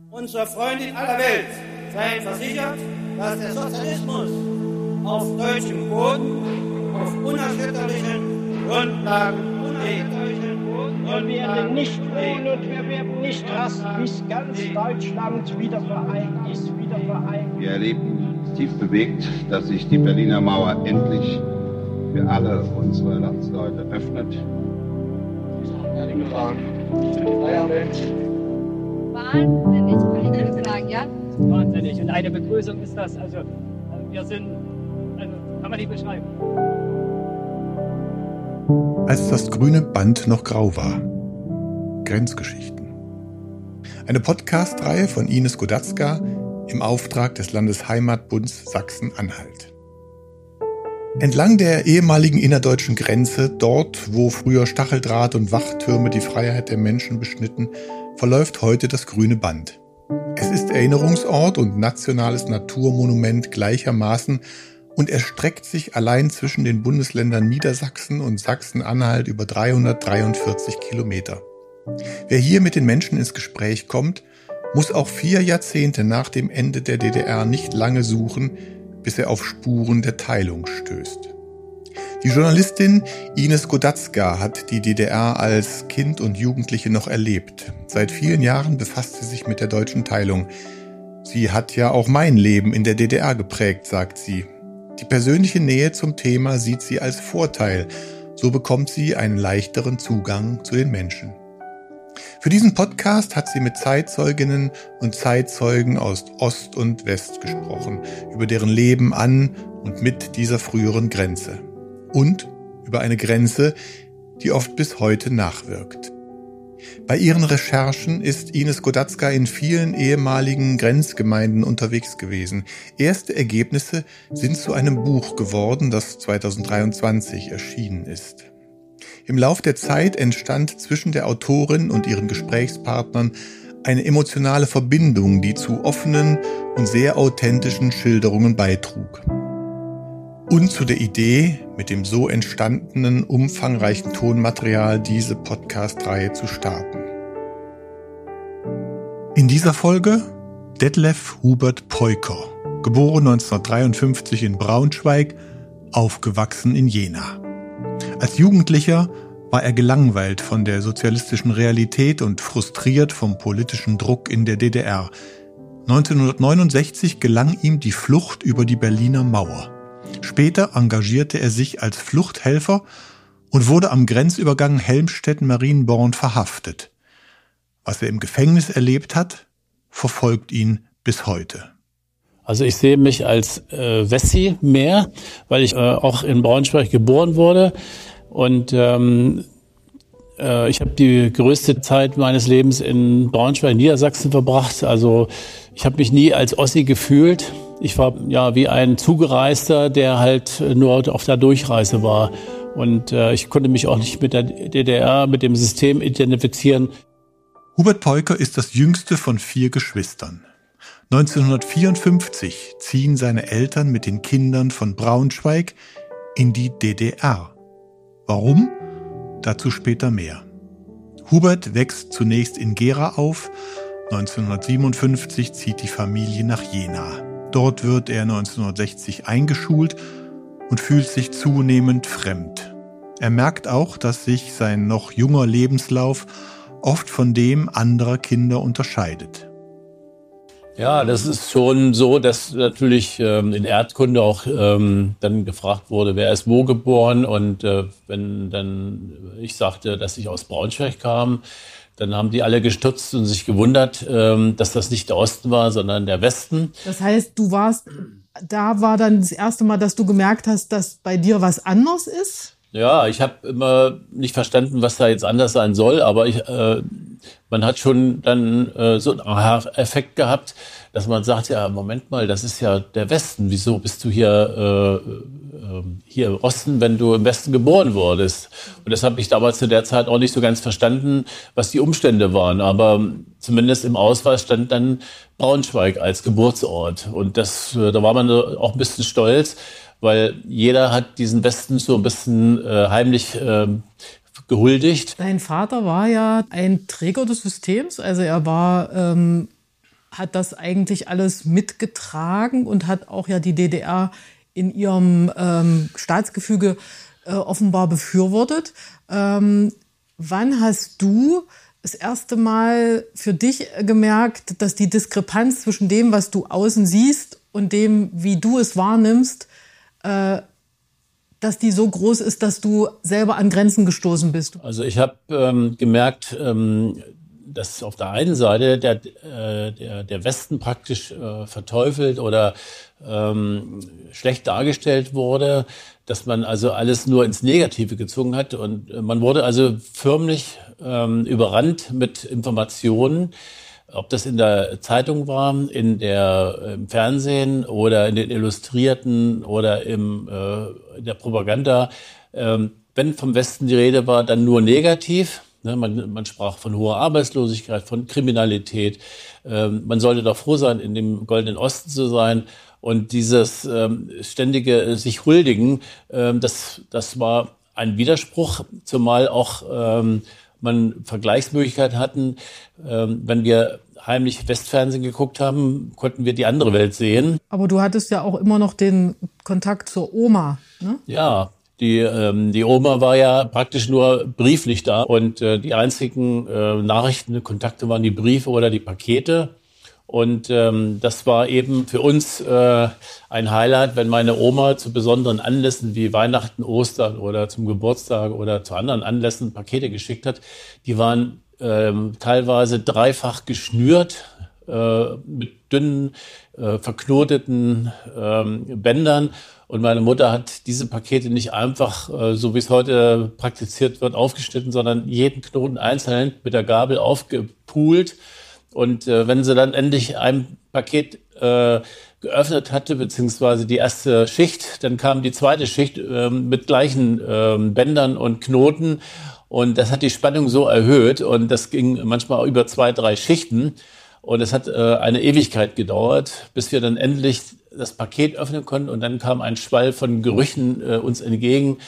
Unsere Freunde in aller Welt seien versichert, dass der Sozialismus auf deutschem Boden, auf unerschütterlichen Grundlagen wir werden nicht ruhen und wir werden nicht rasten, bis ganz Deutschland wieder vereint ist, Wir erleben tief bewegt, dass sich die Berliner Mauer endlich für alle unsere Landsleute öffnet. Wahnsinnig, kann ich sagen, ja? Wahnsinnig. Und eine Begrüßung ist das, wir sind, kann man nicht beschreiben. Als das grüne Band noch grau war. Grenzgeschichten. Eine Podcast-Reihe von Ines Godatzka im Auftrag des Landesheimatbunds Sachsen-Anhalt. Entlang der ehemaligen innerdeutschen Grenze, dort, wo früher Stacheldraht und Wachtürme die Freiheit der Menschen beschnitten, verläuft heute das grüne Band. Es ist Erinnerungsort und nationales Naturmonument gleichermaßen und erstreckt sich allein zwischen den Bundesländern Niedersachsen und Sachsen-Anhalt über 343 Kilometer. Wer hier mit den Menschen ins Gespräch kommt, muss auch 4 Jahrzehnte nach dem Ende der DDR nicht lange suchen, bis er auf Spuren der Teilung stößt. Die Journalistin Ines Godatzka hat die DDR als Kind und Jugendliche noch erlebt. Seit vielen Jahren befasst sie sich mit der deutschen Teilung. Sie hat ja auch mein Leben in der DDR geprägt, sagt sie. Die persönliche Nähe zum Thema sieht sie als Vorteil. So bekommt sie einen leichteren Zugang zu den Menschen. Für diesen Podcast hat sie mit Zeitzeuginnen und Zeitzeugen aus Ost und West gesprochen, über deren Leben an und mit dieser früheren Grenze. Und über eine Grenze, die oft bis heute nachwirkt. Bei ihren Recherchen ist Ines Godatzka in vielen ehemaligen Grenzgemeinden unterwegs gewesen. Erste Ergebnisse sind zu einem Buch geworden, das 2023 erschienen ist. Im Lauf der Zeit entstand zwischen der Autorin und ihren Gesprächspartnern eine emotionale Verbindung, die zu offenen und sehr authentischen Schilderungen beitrug. Und zu der Idee, mit dem so entstandenen, umfangreichen Tonmaterial diese Podcast-Reihe zu starten. In dieser Folge Detlef Hubert Peuker, geboren 1953 in Braunschweig, aufgewachsen in Jena. Als Jugendlicher war er gelangweilt von der sozialistischen Realität und frustriert vom politischen Druck in der DDR. 1969 gelang ihm die Flucht über die Berliner Mauer. Später engagierte er sich als Fluchthelfer und wurde am Grenzübergang Helmstedt-Marienborn verhaftet. Was er im Gefängnis erlebt hat, verfolgt ihn bis heute. Also ich sehe mich als Wessi mehr, weil ich auch in Braunschweig geboren wurde. Und ich habe die größte Zeit meines Lebens in Braunschweig, Niedersachsen verbracht. Also ich habe mich nie als Ossi gefühlt. Ich war ja wie ein Zugereister, der halt nur auf der Durchreise war. Und ich konnte mich auch nicht mit der DDR, mit dem System identifizieren. Hubert Peuker ist das jüngste von 4 Geschwistern. 1954 ziehen seine Eltern mit den Kindern von Braunschweig in die DDR. Warum? Dazu später mehr. Hubert wächst zunächst in Gera auf. 1957 zieht die Familie nach Jena. Dort wird er 1960 eingeschult und fühlt sich zunehmend fremd. Er merkt auch, dass sich sein noch junger Lebenslauf oft von dem anderer Kinder unterscheidet. Ja, das ist schon so, dass natürlich in Erdkunde auch dann gefragt wurde, wer ist wo geboren. Und wenn dann ich sagte, dass ich aus Braunschweig kam, dann haben die alle gestutzt und sich gewundert, dass das nicht der Osten war, sondern der Westen. Das heißt, da war dann das erste Mal, dass du gemerkt hast, dass bei dir was anders ist? Ja, ich habe immer nicht verstanden, was da jetzt anders sein soll, aber man hat schon dann so einen Aha-Effekt gehabt, dass man sagt, ja, Moment mal, das ist ja der Westen. Wieso bist du hier im Osten, wenn du im Westen geboren wurdest? Und das habe ich damals zu der Zeit auch nicht so ganz verstanden, was die Umstände waren. Aber zumindest im Ausweis stand dann Braunschweig als Geburtsort. Und da war man auch ein bisschen stolz, weil jeder hat diesen Westen so ein bisschen heimlich gehuldigt. Dein Vater war ja ein Träger des Systems, also er war hat das eigentlich alles mitgetragen und hat auch ja die DDR in ihrem Staatsgefüge offenbar befürwortet. Wann hast du das erste Mal für dich gemerkt, dass die Diskrepanz zwischen dem, was du außen siehst und dem, wie du es wahrnimmst, dass die so groß ist, dass du selber an Grenzen gestoßen bist? Also ich habe gemerkt, dass auf der einen Seite der Westen praktisch verteufelt oder schlecht dargestellt wurde, dass man also alles nur ins Negative gezogen hat und man wurde also förmlich überrannt mit Informationen, ob das in der Zeitung war, im Fernsehen oder in den Illustrierten oder in der Propaganda. Wenn vom Westen die Rede war, dann nur negativ. Man sprach von hoher Arbeitslosigkeit, von Kriminalität. Man sollte doch froh sein, in dem Goldenen Osten zu sein. Und dieses ständige sich huldigen, das war ein Widerspruch, zumal auch man Vergleichsmöglichkeiten hatten. Wenn wir heimlich Westfernsehen geguckt haben, konnten wir die andere Welt sehen. Aber du hattest ja auch immer noch den Kontakt zur Oma, ne? Ja, die Oma war ja praktisch nur brieflich da und die einzigen Nachrichtenkontakte waren die Briefe oder die Pakete. Und das war eben für uns ein Highlight, wenn meine Oma zu besonderen Anlässen wie Weihnachten, Ostern oder zum Geburtstag oder zu anderen Anlässen Pakete geschickt hat. Die waren teilweise dreifach geschnürt mit dünnen, verknoteten Bändern. Und meine Mutter hat diese Pakete nicht einfach, so wie es heute praktiziert wird, aufgeschnitten, sondern jeden Knoten einzeln mit der Gabel aufgepult. Und wenn sie dann endlich ein Paket geöffnet hatte, beziehungsweise die erste Schicht, dann kam die zweite Schicht mit gleichen Bändern und Knoten. Und das hat die Spannung so erhöht. Und das ging manchmal über 2, 3 Schichten. Und es hat eine Ewigkeit gedauert, bis wir dann endlich das Paket öffnen konnten. Und dann kam ein Schwall von Gerüchen uns entgegen,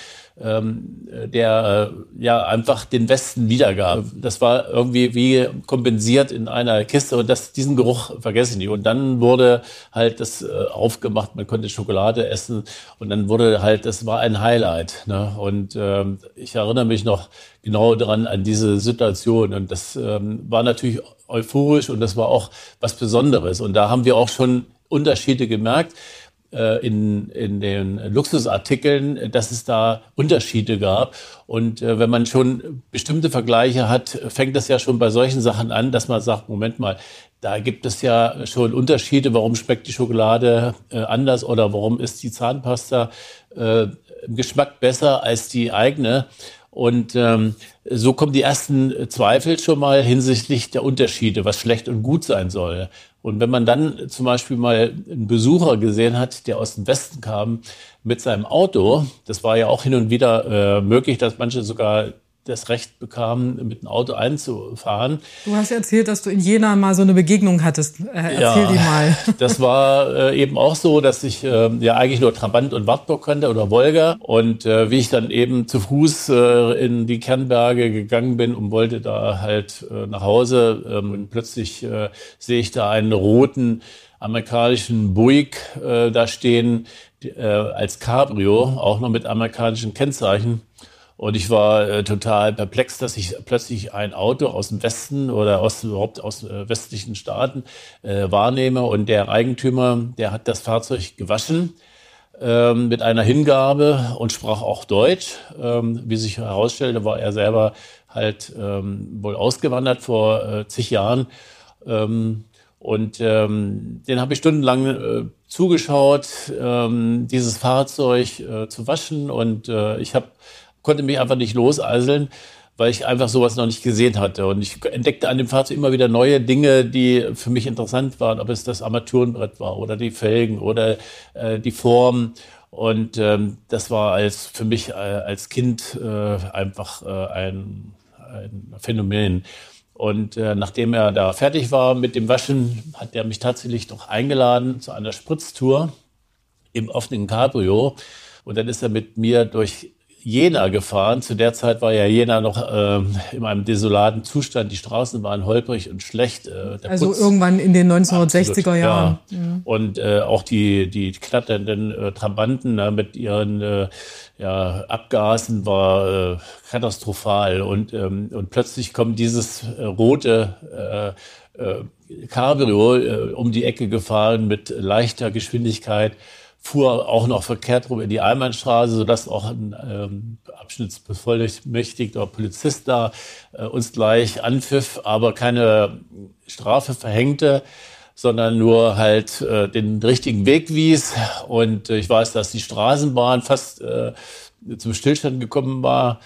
der ja einfach den Westen wiedergab. Das war irgendwie wie kompensiert in einer Kiste und diesen Geruch vergesse ich nicht. Und dann wurde halt das aufgemacht, man konnte Schokolade essen und dann wurde halt, das war ein Highlight, ne? Und ich erinnere mich noch genau daran an diese Situation und das war natürlich euphorisch und das war auch was Besonderes. Und da haben wir auch schon Unterschiede gemerkt. In den Luxusartikeln, dass es da Unterschiede gab. Und wenn man schon bestimmte Vergleiche hat, fängt das ja schon bei solchen Sachen an, dass man sagt, Moment mal, da gibt es ja schon Unterschiede. Warum schmeckt die Schokolade anders oder warum ist die Zahnpasta im Geschmack besser als die eigene? Und so kommen die ersten Zweifel schon mal hinsichtlich der Unterschiede, was schlecht und gut sein soll. Und wenn man dann zum Beispiel mal einen Besucher gesehen hat, der aus dem Westen kam mit seinem Auto, das war ja auch hin und wieder möglich, dass manche sogar das Recht bekamen, mit einem Auto einzufahren. Du hast erzählt, dass du in Jena mal so eine Begegnung hattest. Erzähl die mal. Das war eben auch so, dass ich ja eigentlich nur Trabant und Wartburg kannte oder Wolga. Und wie ich dann eben zu Fuß in die Kernberge gegangen bin und wollte da halt nach Hause und plötzlich sehe ich da einen roten amerikanischen Buick da stehen als Cabrio, auch noch mit amerikanischen Kennzeichen. Und ich war total perplex, dass ich plötzlich ein Auto aus dem Westen oder überhaupt aus westlichen Staaten wahrnehme. Und der Eigentümer, der hat das Fahrzeug gewaschen mit einer Hingabe und sprach auch Deutsch. Wie sich herausstellte, war er selber halt wohl ausgewandert vor zig Jahren. Und den habe ich stundenlang zugeschaut, dieses Fahrzeug zu waschen. Und ich konnte mich einfach nicht loseiseln, weil ich einfach sowas noch nicht gesehen hatte. Und ich entdeckte an dem Fahrzeug immer wieder neue Dinge, die für mich interessant waren, ob es das Armaturenbrett war oder die Felgen oder die Form. Und das war für mich als Kind einfach ein Phänomen. Und nachdem er da fertig war mit dem Waschen, hat er mich tatsächlich noch eingeladen zu einer Spritztour im offenen Cabrio. Und dann ist er mit mir durch Jena gefahren. Zu der Zeit war ja Jena noch in einem desolaten Zustand. Die Straßen waren holprig und schlecht. Irgendwann in den 1960er Jahren. Ja. Und auch die kletternden Trabanten mit ihren Abgasen war katastrophal. Und plötzlich kommt dieses rote Cabrio um die Ecke gefahren mit leichter Geschwindigkeit, fuhr auch noch verkehrt rum in die Einbahnstraße, sodass auch ein abschnittsbevollmächtigter Polizist da uns gleich anpfiff, aber keine Strafe verhängte, sondern nur halt den richtigen Weg wies. Und ich weiß, dass die Straßenbahn fast zum Stillstand gekommen war.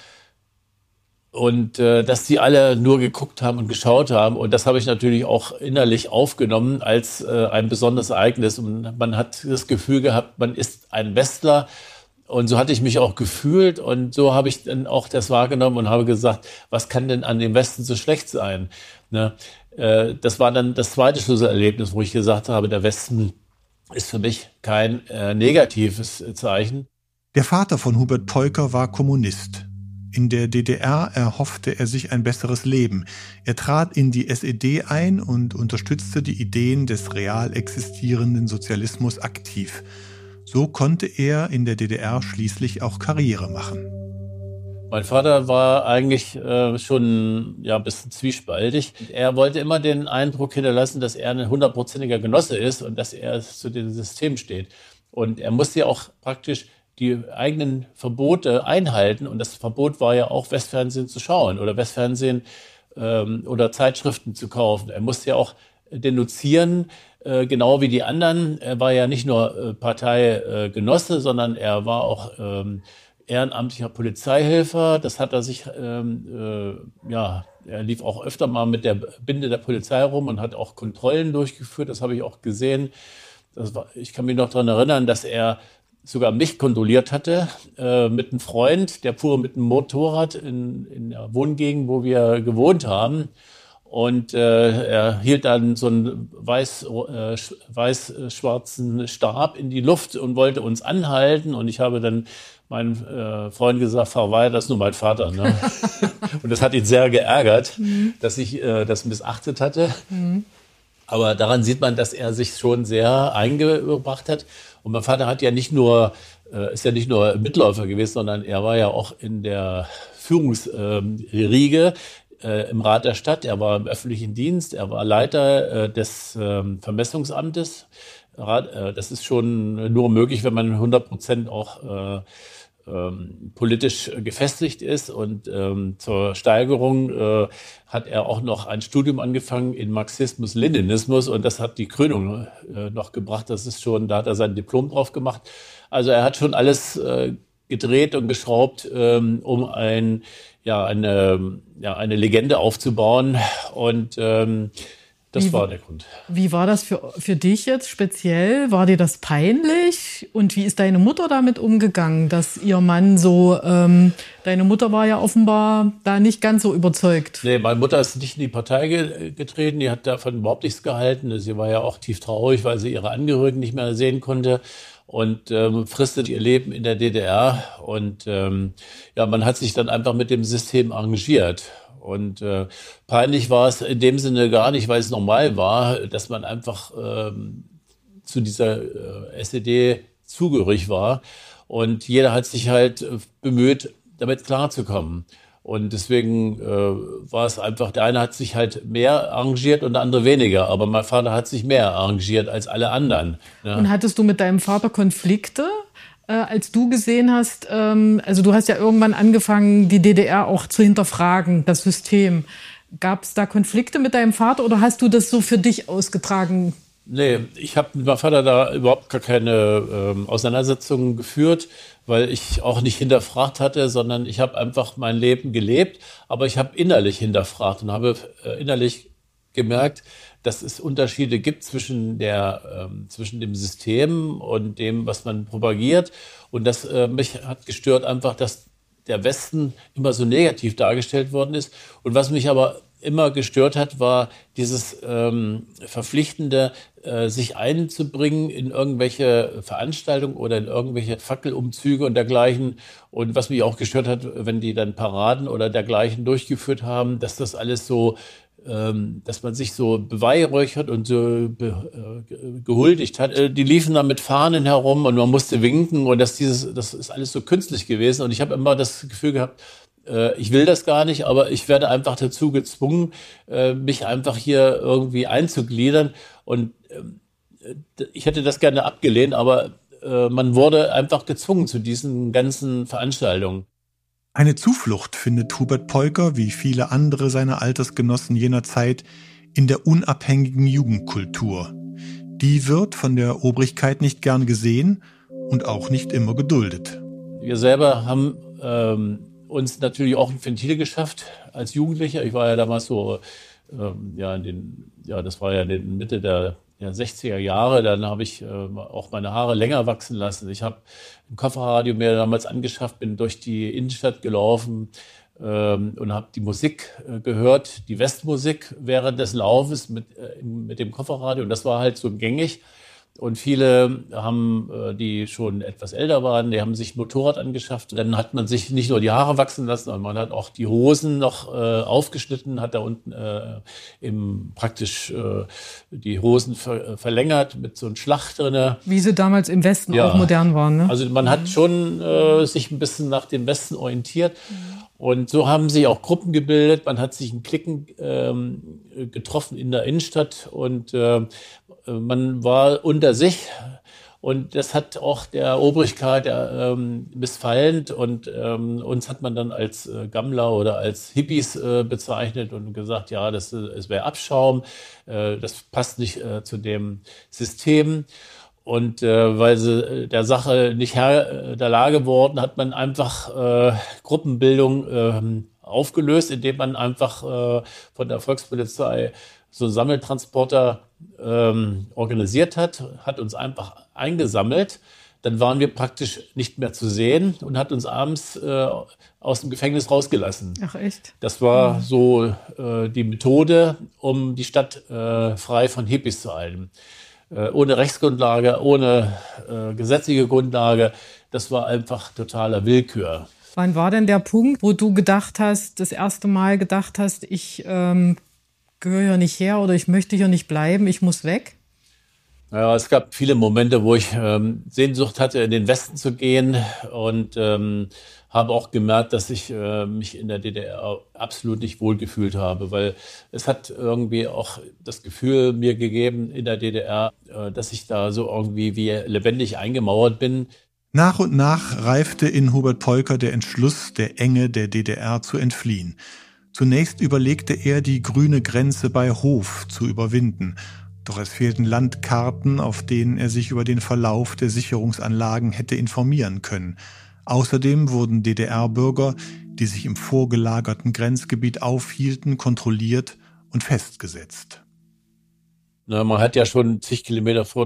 Und dass die alle nur geguckt haben und geschaut haben. Und das habe ich natürlich auch innerlich aufgenommen als ein besonderes Ereignis. Und man hat das Gefühl gehabt, man ist ein Westler. Und so hatte ich mich auch gefühlt. Und so habe ich dann auch das wahrgenommen und habe gesagt, was kann denn an dem Westen so schlecht sein? Ne? Das war dann das zweite Schlüsselerlebnis, wo ich gesagt habe, der Westen ist für mich kein negatives Zeichen. Der Vater von Hubert Peuker war Kommunist. In der DDR erhoffte er sich ein besseres Leben. Er trat in die SED ein und unterstützte die Ideen des real existierenden Sozialismus aktiv. So konnte er in der DDR schließlich auch Karriere machen. Mein Vater war eigentlich schon ein bisschen zwiespältig. Er wollte immer den Eindruck hinterlassen, dass er ein 100%iger Genosse ist und dass er zu dem System steht. Und er musste ja auch praktisch die eigenen Verbote einhalten. Und das Verbot war ja auch, Westfernsehen zu schauen oder Westfernsehen oder Zeitschriften zu kaufen. Er musste ja auch denunzieren, genau wie die anderen. Er war ja nicht nur Parteigenosse, sondern er war auch ehrenamtlicher Polizeihelfer. Das hat er sich, er lief auch öfter mal mit der Binde der Polizei rum und hat auch Kontrollen durchgeführt. Das habe ich auch gesehen. Ich kann mich noch daran erinnern, dass er sogar mich kontrolliert hatte mit einem Freund, der fuhr mit einem Motorrad in der Wohngegend, wo wir gewohnt haben. Und er hielt dann so einen weiß-schwarzen Stab in die Luft und wollte uns anhalten. Und ich habe dann meinem Freund gesagt, fahr weiter, das ist nur mein Vater. Ne? Und das hat ihn sehr geärgert, dass ich das missachtet hatte. Aber daran sieht man, dass er sich schon sehr eingebracht hat. Und mein Vater ist ja nicht nur Mitläufer gewesen, sondern er war ja auch in der Führungsriege im Rat der Stadt. Er war im öffentlichen Dienst, er war Leiter des Vermessungsamtes. Das ist schon nur möglich, wenn man 100% auch politisch gefestigt ist. Und zur Steigerung hat er auch noch ein Studium angefangen in Marxismus-Leninismus und das hat die Krönung noch gebracht. Das ist schon, da hat er sein Diplom drauf gemacht. Also er hat schon alles gedreht und geschraubt, um eine Legende aufzubauen. Und das war der Grund. Wie war das für dich jetzt speziell? War dir das peinlich? Und wie ist deine Mutter damit umgegangen, dass ihr Mann so, deine Mutter war ja offenbar da nicht ganz so überzeugt. Nee, meine Mutter ist nicht in die Partei getreten, die hat davon überhaupt nichts gehalten. Sie war ja auch tief traurig, weil sie ihre Angehörigen nicht mehr sehen konnte und fristet ihr Leben in der DDR. Und man hat sich dann einfach mit dem System arrangiert. Und peinlich war es in dem Sinne gar nicht, weil es normal war, dass man einfach zu dieser SED zugehörig war. Und jeder hat sich halt bemüht, damit klarzukommen. Und deswegen war es einfach, der eine hat sich halt mehr arrangiert und der andere weniger. Aber mein Vater hat sich mehr arrangiert als alle anderen. Ja. Und hattest du mit deinem Vater Konflikte? Als du gesehen hast, also du hast ja irgendwann angefangen, die DDR auch zu hinterfragen, das System. Gab es da Konflikte mit deinem Vater oder hast du das so für dich ausgetragen? Nee, ich habe mit meinem Vater da überhaupt gar keine Auseinandersetzungen geführt, weil ich auch nicht hinterfragt hatte, sondern ich habe einfach mein Leben gelebt, aber ich habe innerlich hinterfragt und habe innerlich gemerkt, dass es Unterschiede gibt zwischen dem System und dem, was man propagiert. Und das mich hat gestört einfach, dass der Westen immer so negativ dargestellt worden ist. Und was mich aber immer gestört hat, war dieses verpflichtende, sich einzubringen in irgendwelche Veranstaltungen oder in irgendwelche Fackelumzüge und dergleichen. Und was mich auch gestört hat, wenn die dann Paraden oder dergleichen durchgeführt haben, dass das alles so, dass man sich so beweihräuchert und so gehuldigt hat. Die liefen da mit Fahnen herum und man musste winken und das ist alles so künstlich gewesen. Und ich habe immer das Gefühl gehabt, ich will das gar nicht, aber ich werde einfach dazu gezwungen, mich einfach hier irgendwie einzugliedern. Und ich hätte das gerne abgelehnt, aber man wurde einfach gezwungen zu diesen ganzen Veranstaltungen. Eine Zuflucht findet Hubert Peuker, wie viele andere seiner Altersgenossen jener Zeit, in der unabhängigen Jugendkultur. Die wird von der Obrigkeit nicht gern gesehen und auch nicht immer geduldet. Wir selber haben uns natürlich auch ein Ventil geschafft als Jugendlicher. Ich war ja damals so, das war ja in der Mitte der 60er Jahre. Dann habe ich auch meine Haare länger wachsen lassen. Ich habe ein Kofferradio mir damals angeschafft, bin durch die Innenstadt gelaufen und habe die Musik gehört, die Westmusik während des Laufes mit dem Kofferradio. Und das war halt so gängig. Und viele haben, die schon etwas älter waren, die haben sich ein Motorrad angeschafft. Dann hat man sich nicht nur die Haare wachsen lassen, sondern man hat auch die Hosen noch aufgeschnitten, hat da unten praktisch die Hosen verlängert mit so einem Schlag drinne. Wie sie damals im Westen auch modern waren, ne? Also man hat schon sich ein bisschen nach dem Westen orientiert. Und so haben sich auch Gruppen gebildet. Man hat sich in Cliquen getroffen in der Innenstadt und man war unter sich. Und das hat auch der Obrigkeit missfallen. Und uns hat man dann als Gammler oder als Hippies bezeichnet und gesagt, ja, es wäre Abschaum. Das passt nicht zu dem System. Und weil sie der Sache nicht Herr der Lage wurden, hat man einfach Gruppenbildung aufgelöst, indem man einfach von der Volkspolizei so einen Sammeltransporter organisiert hat uns einfach eingesammelt. Dann waren wir praktisch nicht mehr zu sehen und hat uns abends aus dem Gefängnis rausgelassen. Ach echt? Das war so die Methode, um die Stadt frei von Hippies zu halten. Ohne Rechtsgrundlage, ohne gesetzliche Grundlage. Das war einfach totaler Willkür. Wann war denn der Punkt, wo du das erste Mal gedacht hast, ich gehöre hier nicht her oder ich möchte hier nicht bleiben, ich muss weg? Ja, es gab viele Momente, wo ich Sehnsucht hatte, in den Westen zu gehen und habe auch gemerkt, dass ich mich in der DDR absolut nicht wohlgefühlt habe, weil es hat irgendwie auch das Gefühl mir gegeben in der DDR, dass ich da so irgendwie wie lebendig eingemauert bin. Nach und nach reifte in Hubert Peuker der Entschluss, der Enge der DDR zu entfliehen. Zunächst überlegte er, die grüne Grenze bei Hof zu überwinden. Doch es fehlten Landkarten, auf denen er sich über den Verlauf der Sicherungsanlagen hätte informieren können. Außerdem wurden DDR-Bürger, die sich im vorgelagerten Grenzgebiet aufhielten, kontrolliert und festgesetzt. Na, man hat ja schon zig Kilometer vor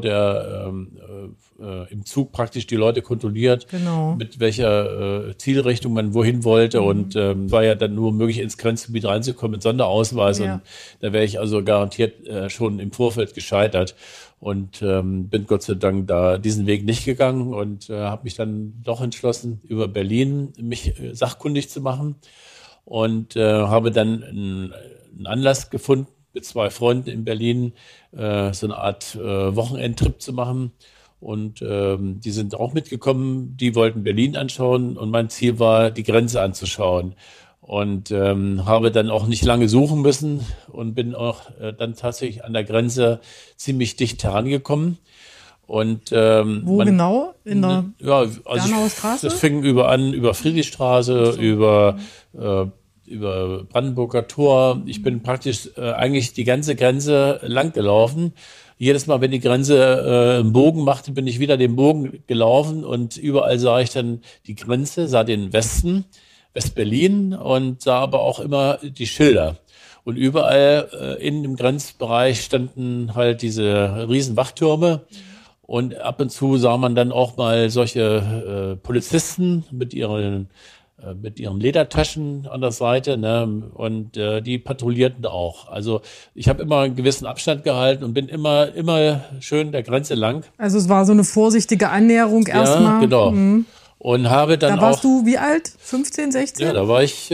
im Zug praktisch die Leute kontrolliert, genau, mit welcher Zielrichtung man wohin wollte. Und war ja dann nur möglich, ins Grenzgebiet reinzukommen mit Sonderausweis. Ja. Und da wäre ich also garantiert schon im Vorfeld gescheitert. Und bin Gott sei Dank da diesen Weg nicht gegangen und habe mich dann doch entschlossen, über Berlin mich sachkundig zu machen. Und habe dann einen Anlass gefunden, mit 2 Freunden in Berlin so eine Art Wochenendtrip zu machen. Und die sind auch mitgekommen, die wollten Berlin anschauen und mein Ziel war, die Grenze anzuschauen. Und habe dann auch nicht lange suchen müssen und bin auch dann tatsächlich an der Grenze ziemlich dicht herangekommen. Und wo genau? In der Bernauer Straße? Das fing über Friedrichstraße, so. über Brandenburger Tor. Ich bin praktisch eigentlich die ganze Grenze lang gelaufen. Jedes Mal, wenn die Grenze einen Bogen machte, bin ich wieder den Bogen gelaufen und überall sah ich dann die Grenze, sah den Westen, West-Berlin und sah aber auch immer die Schilder. Und überall in dem Grenzbereich standen halt diese riesen Wachtürme und ab und zu sah man dann auch mal solche Polizisten mit ihren mit ihren Ledertaschen an der Seite, ne? Und die patrouillierten auch. Also ich habe immer einen gewissen Abstand gehalten und bin immer schön der Grenze lang. Also es war so eine vorsichtige Annäherung erstmal. Ja, genau. Und habe dann da warst du wie alt? 15, 16? Ja, da war ich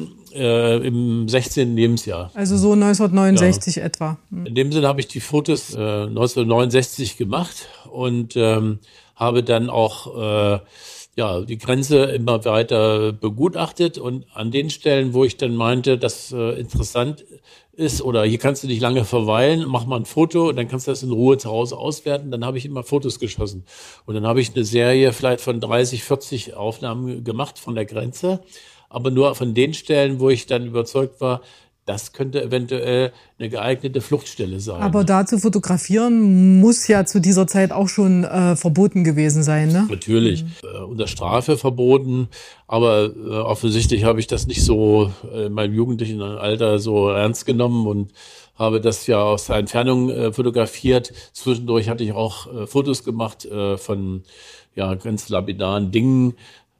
im 16. Lebensjahr. Also so 1969 etwa. In dem Sinne habe ich die Fotos 1969 gemacht und habe dann auch die Grenze immer weiter begutachtet und an den Stellen, wo ich dann meinte, dass interessant ist oder hier kannst du nicht lange verweilen, mach mal ein Foto und dann kannst du das in Ruhe zu Hause auswerten, dann habe ich immer Fotos geschossen. Und dann habe ich eine Serie vielleicht von 30, 40 Aufnahmen gemacht von der Grenze, aber nur von den Stellen, wo ich dann überzeugt war, das könnte eventuell eine geeignete Fluchtstelle sein. Aber da zu fotografieren muss ja zu dieser Zeit auch schon verboten gewesen sein, ne? Natürlich, unter Strafe verboten, aber offensichtlich habe ich das nicht so in meinem jugendlichen Alter so ernst genommen und habe das ja aus der Entfernung fotografiert. Zwischendurch hatte ich auch Fotos gemacht von ganz lapidaren Dingen,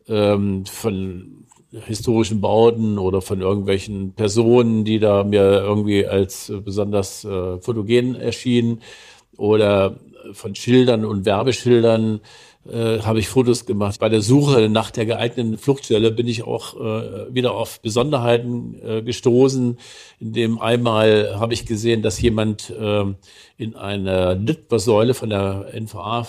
von historischen Bauten oder von irgendwelchen Personen, die da mir irgendwie als besonders fotogen erschienen oder von Schildern und Werbeschildern habe ich Fotos gemacht. Bei der Suche nach der geeigneten Fluchtstelle bin ich auch wieder auf Besonderheiten gestoßen. In dem einmal habe ich gesehen, dass jemand in einer Litfaßsäule von der NVA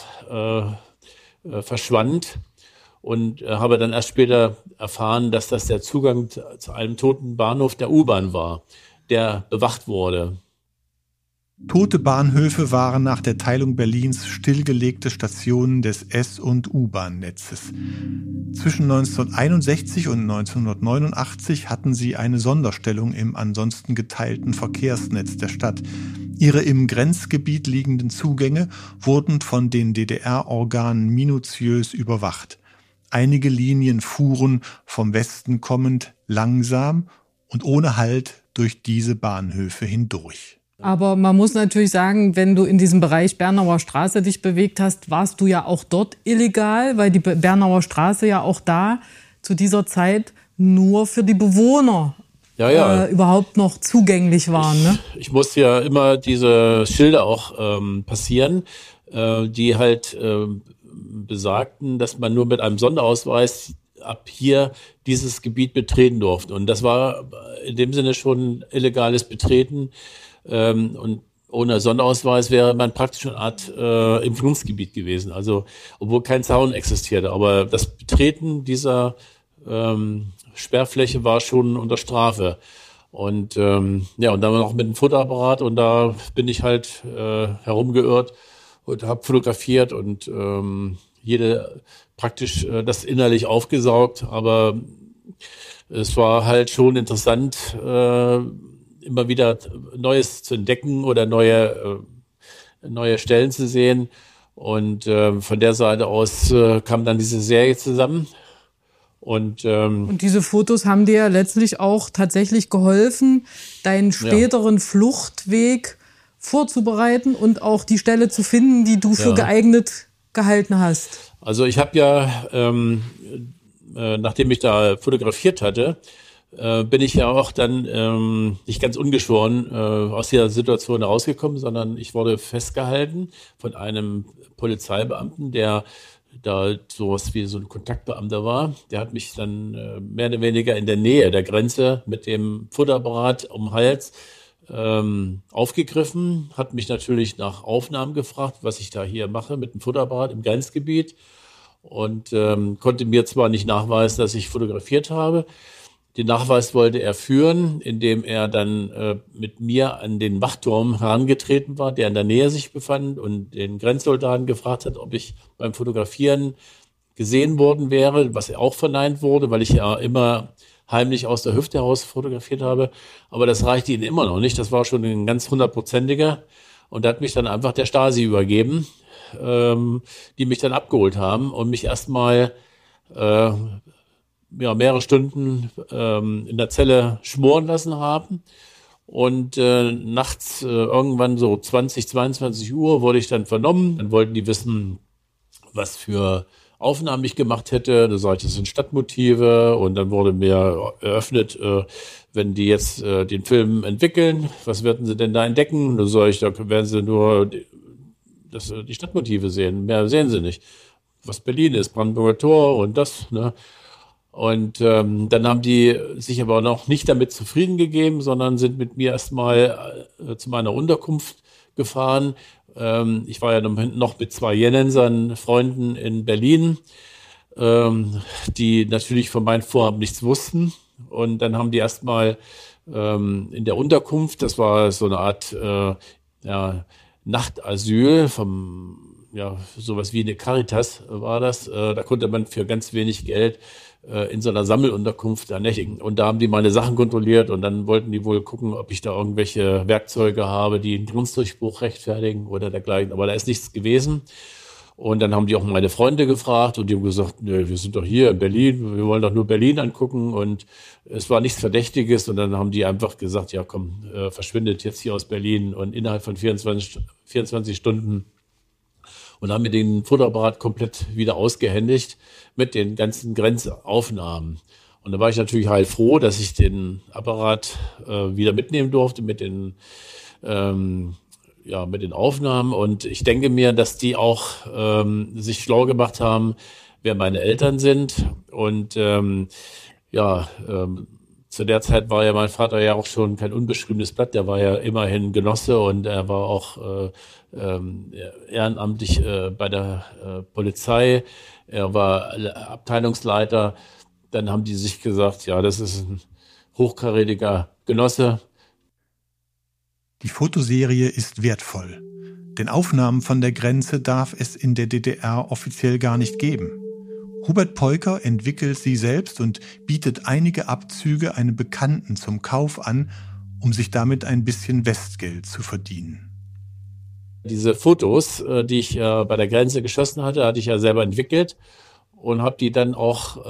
verschwand. Und habe dann erst später erfahren, dass das der Zugang zu einem toten Bahnhof der U-Bahn war, der bewacht wurde. Tote Bahnhöfe waren nach der Teilung Berlins stillgelegte Stationen des S- und U-Bahn-Netzes. Zwischen 1961 und 1989 hatten sie eine Sonderstellung im ansonsten geteilten Verkehrsnetz der Stadt. Ihre im Grenzgebiet liegenden Zugänge wurden von den DDR-Organen minutiös überwacht. Einige Linien fuhren, vom Westen kommend, langsam und ohne Halt durch diese Bahnhöfe hindurch. Aber man muss natürlich sagen, wenn du in diesem Bereich Bernauer Straße dich bewegt hast, warst du ja auch dort illegal, weil die Bernauer Straße ja auch da zu dieser Zeit nur für die Bewohner überhaupt noch zugänglich waren. Ne? Ich musste ja immer diese Schilder auch passieren, die halt besagten, dass man nur mit einem Sonderausweis ab hier dieses Gebiet betreten durfte. Und das war in dem Sinne schon illegales Betreten. Und ohne Sonderausweis wäre man praktisch eine Art Impfungsgebiet gewesen. Also, obwohl kein Zaun existierte. Aber das Betreten dieser Sperrfläche war schon unter Strafe. Und und dann noch mit dem Fotoapparat. Und da bin ich halt herumgeirrt und habe fotografiert und praktisch das innerlich aufgesaugt, aber es war halt schon interessant, immer wieder Neues zu entdecken oder neue Stellen zu sehen und von der Seite aus kam dann diese Serie zusammen. Und diese Fotos haben dir letztlich auch tatsächlich geholfen, deinen späteren Fluchtweg vorzubereiten und auch die Stelle zu finden, die du für geeignet gehalten hast. Also ich habe ja, nachdem ich da fotografiert hatte, bin ich ja auch dann nicht ganz ungeschoren aus dieser Situation rausgekommen, sondern ich wurde festgehalten von einem Polizeibeamten, der da sowas wie so ein Kontaktbeamter war. Der hat mich dann mehr oder weniger in der Nähe der Grenze mit dem Fotoapparat um den Hals aufgegriffen, hat mich natürlich nach Aufnahmen gefragt, was ich da hier mache mit dem Fotoapparat im Grenzgebiet und konnte mir zwar nicht nachweisen, dass ich fotografiert habe. Den Nachweis wollte er führen, indem er dann mit mir an den Wachturm herangetreten war, der in der Nähe sich befand und den Grenzsoldaten gefragt hat, ob ich beim Fotografieren gesehen worden wäre, was auch verneint wurde, weil ich ja immer heimlich aus der Hüfte heraus fotografiert habe. Aber das reichte ihnen immer noch nicht. Das war schon ein ganz 100%iger. Und da hat mich dann einfach der Stasi übergeben, die mich dann abgeholt haben und mich erstmal mehrere Stunden in der Zelle schmoren lassen haben. Und nachts irgendwann so 20, 22 Uhr wurde ich dann vernommen. Dann wollten die wissen, was für Aufnahmen nicht gemacht hätte. Da sage ich, das sind Stadtmotive. Und dann wurde mir eröffnet, wenn die jetzt den Film entwickeln, was werden sie denn da entdecken? Da sage ich, da werden sie nur die Stadtmotive sehen. Mehr sehen sie nicht. Was Berlin ist, Brandenburger Tor und das, ne? Und dann haben die sich aber noch nicht damit zufrieden gegeben, sondern sind mit mir erstmal zu meiner Unterkunft gefahren. Ich war ja noch mit 2 Jennensern Freunden in Berlin, die natürlich von meinem Vorhaben nichts wussten. Und dann haben die erstmal in der Unterkunft, das war so eine Art Nachtasyl sowas wie eine Caritas war das. Da konnte man für ganz wenig Geld in so einer Sammelunterkunft nächtigen. Und da haben die meine Sachen kontrolliert und dann wollten die wohl gucken, ob ich da irgendwelche Werkzeuge habe, die einen Grenzdurchbruch rechtfertigen oder dergleichen. Aber da ist nichts gewesen. Und dann haben die auch meine Freunde gefragt und die haben gesagt, nö, wir sind doch hier in Berlin, wir wollen doch nur Berlin angucken. Und es war nichts Verdächtiges. Und dann haben die einfach gesagt, ja komm, verschwindet jetzt hier aus Berlin. Und innerhalb von 24 Stunden und haben mir den Fotoapparat komplett wieder ausgehändigt mit den ganzen Grenzaufnahmen. Und da war ich natürlich heilfroh, dass ich den Apparat wieder mitnehmen durfte mit den Aufnahmen. Und ich denke mir, dass die auch sich schlau gemacht haben, wer meine Eltern sind. Und zu der Zeit war ja mein Vater ja auch schon kein unbeschriebenes Blatt. Der war ja immerhin Genosse und er war auch ehrenamtlich bei der Polizei. Er war Abteilungsleiter. Dann haben die sich gesagt, ja, das ist ein hochkarätiger Genosse. Die Fotoserie ist wertvoll, denn Aufnahmen von der Grenze darf es in der DDR offiziell gar nicht geben. Hubert Peuker entwickelt sie selbst und bietet einige Abzüge einem Bekannten zum Kauf an, um sich damit ein bisschen Westgeld zu verdienen. Diese Fotos, die ich bei der Grenze geschossen hatte ich ja selber entwickelt und habe die dann auch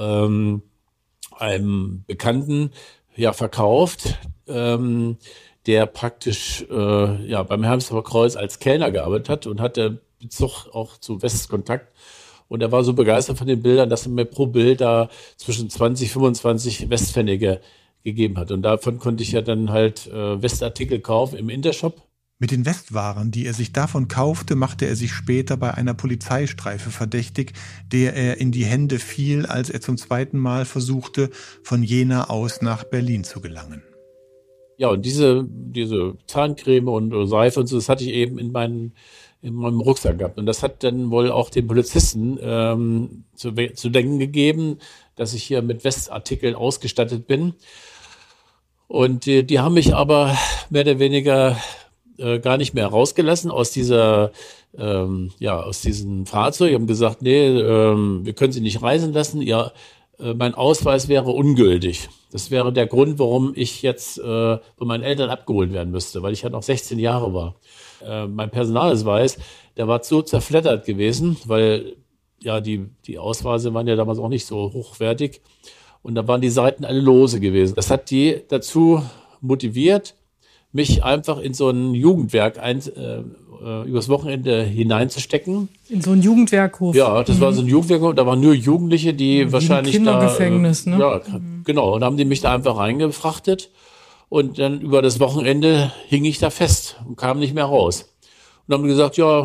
einem Bekannten verkauft, der praktisch beim Hermsdorfer Kreuz als Kellner gearbeitet hat und hatte Bezug auch zu Westkontakt. Und er war so begeistert von den Bildern, dass er mir pro Bild da zwischen 20, 25 Westpfennige gegeben hat. Und davon konnte ich ja dann halt Westartikel kaufen im Intershop. Mit den Westwaren, die er sich davon kaufte, machte er sich später bei einer Polizeistreife verdächtig, der er in die Hände fiel, als er zum 2. Mal versuchte, von Jena aus nach Berlin zu gelangen. Ja, und diese Zahncreme und Seife und so, das hatte ich eben in meinem Rucksack gehabt. Und das hat dann wohl auch den Polizisten zu denken gegeben, dass ich hier mit Westartikeln ausgestattet bin. Und die haben mich aber mehr oder weniger gar nicht mehr rausgelassen aus diesem Fahrzeug. Die haben gesagt, nee, wir können Sie nicht reisen lassen. Ja, mein Ausweis wäre ungültig. Das wäre der Grund, warum ich jetzt von meinen Eltern abgeholt werden müsste, weil ich ja noch 16 Jahre war. Mein Personalausweis, der war so zerfleddert gewesen, weil ja die Ausweise waren ja damals auch nicht so hochwertig. Und da waren die Seiten alle lose gewesen. Das hat die dazu motiviert, mich einfach in so ein Jugendwerk übers Wochenende hineinzustecken. In so ein Jugendwerkhof? Ja, das war so ein Jugendwerkhof, da waren nur Jugendliche, die wahrscheinlich Kindergefängnis, ne? Ja, genau. Und haben die mich da einfach reingefrachtet. Und dann über das Wochenende hing ich da fest und kam nicht mehr raus. Und haben gesagt, ja,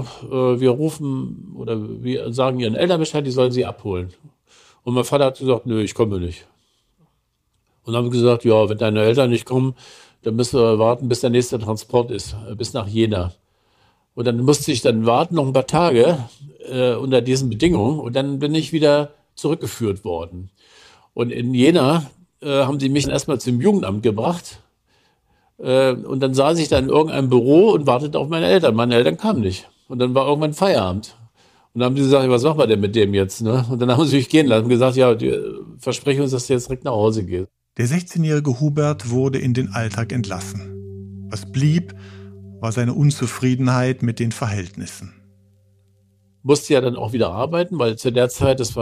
wir sagen ihren Eltern Bescheid, die sollen sie abholen. Und mein Vater hat gesagt, nö, ich komme nicht. Und dann haben wir gesagt, ja, wenn deine Eltern nicht kommen, dann müssen wir warten, bis der nächste Transport ist, bis nach Jena. Und dann musste ich dann warten, noch ein paar Tage unter diesen Bedingungen. Und dann bin ich wieder zurückgeführt worden. Und in Jena haben sie mich erstmal zum Jugendamt gebracht. Und dann saß ich da in irgendeinem Büro und wartete auf meine Eltern. Meine Eltern kamen nicht. Und dann war irgendwann Feierabend. Und dann haben die gesagt, was machen wir denn mit dem jetzt? Ne? Und dann haben sie mich gehen lassen und gesagt, ja, die versprechen uns, dass du jetzt direkt nach Hause gehst. Der 16-jährige Hubert wurde in den Alltag entlassen. Was blieb, war seine Unzufriedenheit mit den Verhältnissen. Musste ja dann auch wieder arbeiten, weil zu der Zeit, das war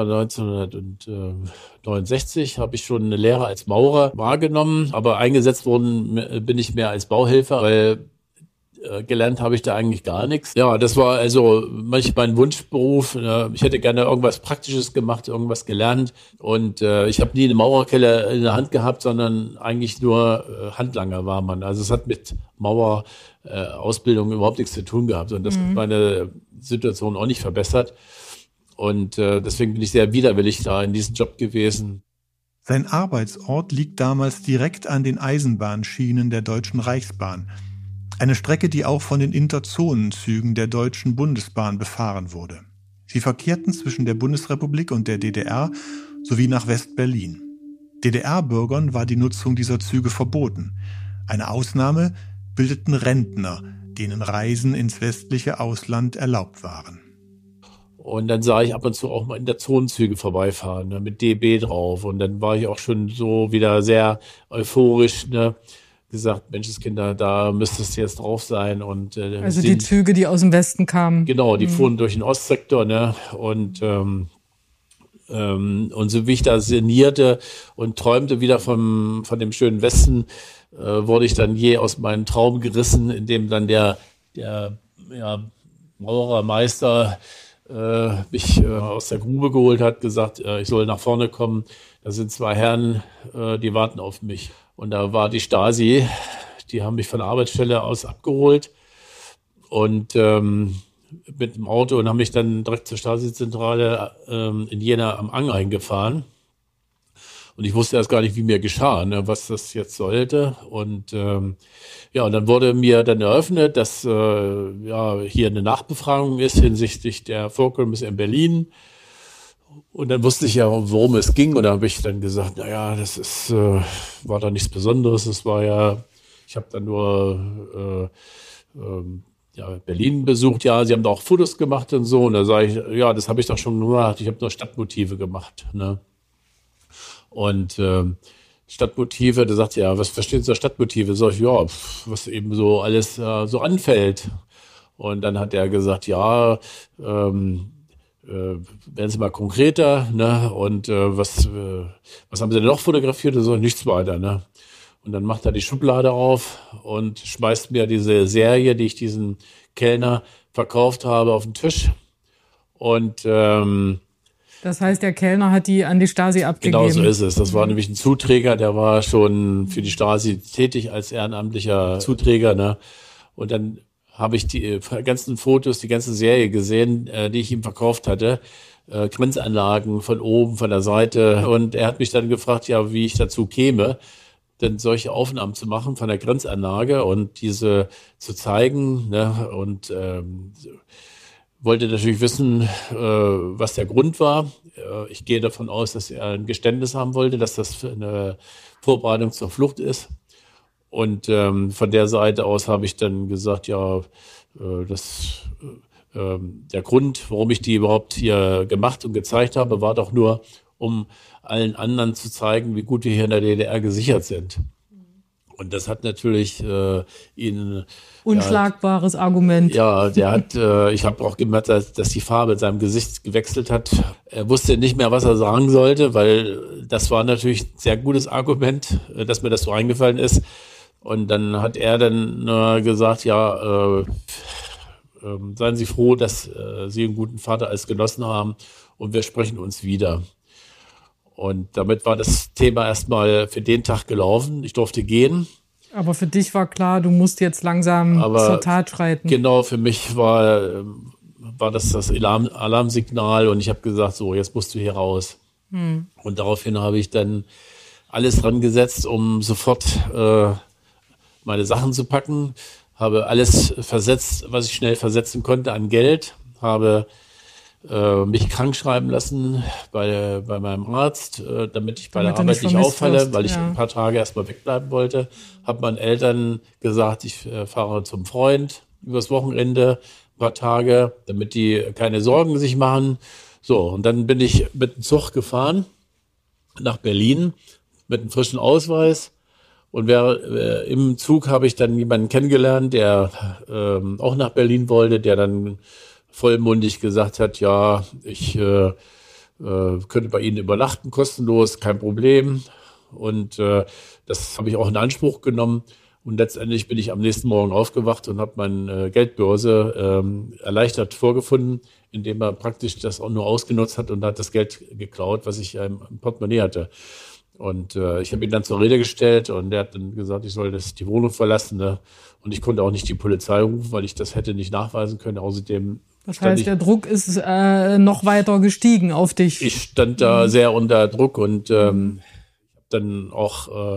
1969, habe ich schon eine Lehre als Maurer wahrgenommen, aber eingesetzt worden bin ich mehr als Bauhelfer, weil gelernt habe ich da eigentlich gar nichts. Ja, das war also mein Wunschberuf. Ich hätte gerne irgendwas Praktisches gemacht, irgendwas gelernt. Und ich habe nie eine Maurerkelle in der Hand gehabt, sondern eigentlich nur Handlanger war man. Also es hat mit Maurerausbildung überhaupt nichts zu tun gehabt. Und das hat meine Situation auch nicht verbessert. Und deswegen bin ich sehr widerwillig da in diesem Job gewesen. Sein Arbeitsort liegt damals direkt an den Eisenbahnschienen der Deutschen Reichsbahn. Eine Strecke, die auch von den Interzonenzügen der Deutschen Bundesbahn befahren wurde. Sie verkehrten zwischen der Bundesrepublik und der DDR sowie nach West-Berlin. DDR-Bürgern war die Nutzung dieser Züge verboten. Eine Ausnahme bildeten Rentner, denen Reisen ins westliche Ausland erlaubt waren. Und dann sah ich ab und zu auch mal Interzonenzüge vorbeifahren, ne, mit DB drauf. Und dann war ich auch schon so wieder sehr euphorisch, ne, gesagt, Menschenskinder, da müsstest du jetzt drauf sein. Und also die Züge, die aus dem Westen kamen. Genau, die fuhren durch den Ostsektor, ne? Und so wie ich da sinnierte und träumte wieder von dem schönen Westen, wurde ich dann je aus meinem Traum gerissen, indem dann der Maurermeister mich aus der Grube geholt hat, gesagt, ich soll nach vorne kommen. Da sind 2 Herren, die warten auf mich. Und da war die Stasi, die haben mich von der Arbeitsstelle aus abgeholt und mit dem Auto und haben mich dann direkt zur Stasi-Zentrale in Jena am Angeln gefahren. Und ich wusste erst gar nicht, wie mir geschah, ne, was das jetzt sollte. Und und dann wurde mir dann eröffnet, dass hier eine Nachbefragung ist hinsichtlich der Vorkommnisse in Berlin. Und dann wusste ich ja, worum es ging. Und da habe ich dann gesagt, naja, das ist war da nichts Besonderes. Es war ja, ich habe dann nur Berlin besucht. Ja, sie haben da auch Fotos gemacht und so. Und da sage ich, ja, das habe ich doch schon gemacht. Ich habe nur Stadtmotive gemacht, ne? Und Stadtmotive, da sagt ja, was verstehen Sie unter Stadtmotive? Sag ich, ja, was eben so alles so anfällt. Und dann hat er gesagt, ja, werden Sie mal konkreter, ne? Und was haben Sie denn noch fotografiert? So nichts weiter, ne? Und dann macht er die Schublade auf und schmeißt mir diese Serie, die ich diesen Kellner verkauft habe, auf den Tisch. Und das heißt, der Kellner hat die an die Stasi abgegeben. Genau so ist es. Das war nämlich ein Zuträger, der war schon für die Stasi tätig als ehrenamtlicher Zuträger, ne? Und dann habe ich die ganzen Fotos, die ganze Serie gesehen, die ich ihm verkauft hatte. Grenzanlagen von oben, von der Seite. Und er hat mich dann gefragt, ja, wie ich dazu käme, denn solche Aufnahmen zu machen von der Grenzanlage und diese zu zeigen, ne? Und wollte natürlich wissen, was der Grund war. Ich gehe davon aus, dass er ein Geständnis haben wollte, dass das eine Vorbereitung zur Flucht ist. Und von der Seite aus habe ich dann gesagt, ja, der Grund, warum ich die überhaupt hier gemacht und gezeigt habe, war doch nur, um allen anderen zu zeigen, wie gut wir hier in der DDR gesichert sind. Und das hat natürlich ihn... Unschlagbares Argument. Ja, der hat, ich habe auch gemerkt, dass die Farbe in seinem Gesicht gewechselt hat. Er wusste nicht mehr, was er sagen sollte, weil das war natürlich ein sehr gutes Argument, dass mir das so eingefallen ist. Und dann hat er dann gesagt, ja, seien Sie froh, dass Sie einen guten Vater als Genossen haben und wir sprechen uns wieder. Und damit war das Thema erstmal für den Tag gelaufen. Ich durfte gehen. Aber für dich war klar, du musst jetzt langsam zur Tat schreiten. Genau, für mich war das Alarmsignal und ich habe gesagt, so, jetzt musst du hier raus. Und daraufhin habe ich dann alles dran gesetzt, um sofort meine Sachen zu packen. Habe alles versetzt, was ich schnell versetzen konnte an Geld. Habe mich krank schreiben lassen bei meinem Arzt, damit ich bei der Arbeit nicht auffalle, weil ich ein paar Tage erstmal wegbleiben wollte. Habe meinen Eltern gesagt, ich fahre zum Freund übers Wochenende, ein paar Tage, damit die keine Sorgen sich machen. So, und dann bin ich mit dem Zug gefahren nach Berlin mit einem frischen Ausweis. Und im Zug habe ich dann jemanden kennengelernt, der auch nach Berlin wollte, der dann vollmundig gesagt hat, ja, ich könnte bei Ihnen übernachten, kostenlos, kein Problem. Und das habe ich auch in Anspruch genommen. Und letztendlich bin ich am nächsten Morgen aufgewacht und habe meine Geldbörse erleichtert vorgefunden, indem er praktisch das auch nur ausgenutzt hat und hat das Geld geklaut, was ich im Portemonnaie hatte. Und ich habe ihn dann zur Rede gestellt und der hat dann gesagt, ich soll die Wohnung verlassen. Ne? Und ich konnte auch nicht die Polizei rufen, weil ich das hätte nicht nachweisen können. Außerdem das heißt, der Druck ist noch weiter gestiegen auf dich. Ich stand da sehr unter Druck und habe dann auch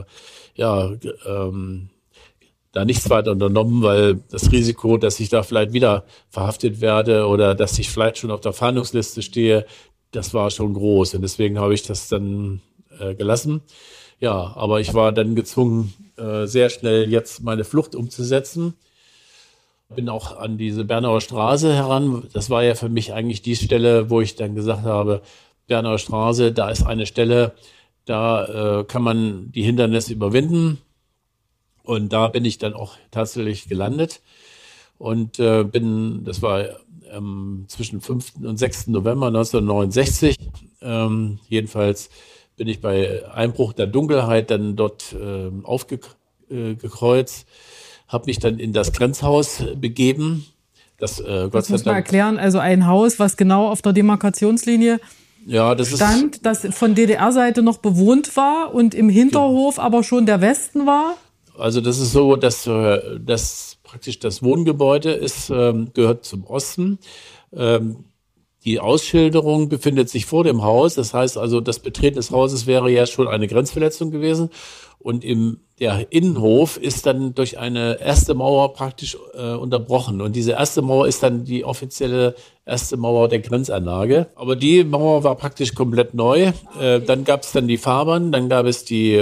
da nichts weiter unternommen, weil das Risiko, dass ich da vielleicht wieder verhaftet werde oder dass ich vielleicht schon auf der Fahndungsliste stehe, das war schon groß. Und deswegen habe ich das dann gelassen. Ja, aber ich war dann gezwungen, sehr schnell jetzt meine Flucht umzusetzen. Bin auch an diese Bernauer Straße heran. Das war ja für mich eigentlich die Stelle, wo ich dann gesagt habe, Bernauer Straße, da ist eine Stelle, da kann man die Hindernisse überwinden. Und da bin ich dann auch tatsächlich gelandet und das war zwischen 5. und 6. November 1969. Jedenfalls bin ich bei Einbruch der Dunkelheit dann dort aufgekreuzt, habe mich dann in das Grenzhaus begeben. Das muss man erklären, also ein Haus, was genau auf der Demarkationslinie stand, das von DDR-Seite noch bewohnt war und im Hinterhof aber schon der Westen war. Also das ist so, dass praktisch das Wohngebäude gehört zum Osten. Die Ausschilderung befindet sich vor dem Haus. Das heißt also, das Betreten des Hauses wäre ja schon eine Grenzverletzung gewesen. Und der Innenhof ist dann durch eine erste Mauer praktisch unterbrochen. Und diese erste Mauer ist dann die offizielle erste Mauer der Grenzanlage. Aber die Mauer war praktisch komplett neu. Dann gab es dann die Fahrbahn, dann gab es die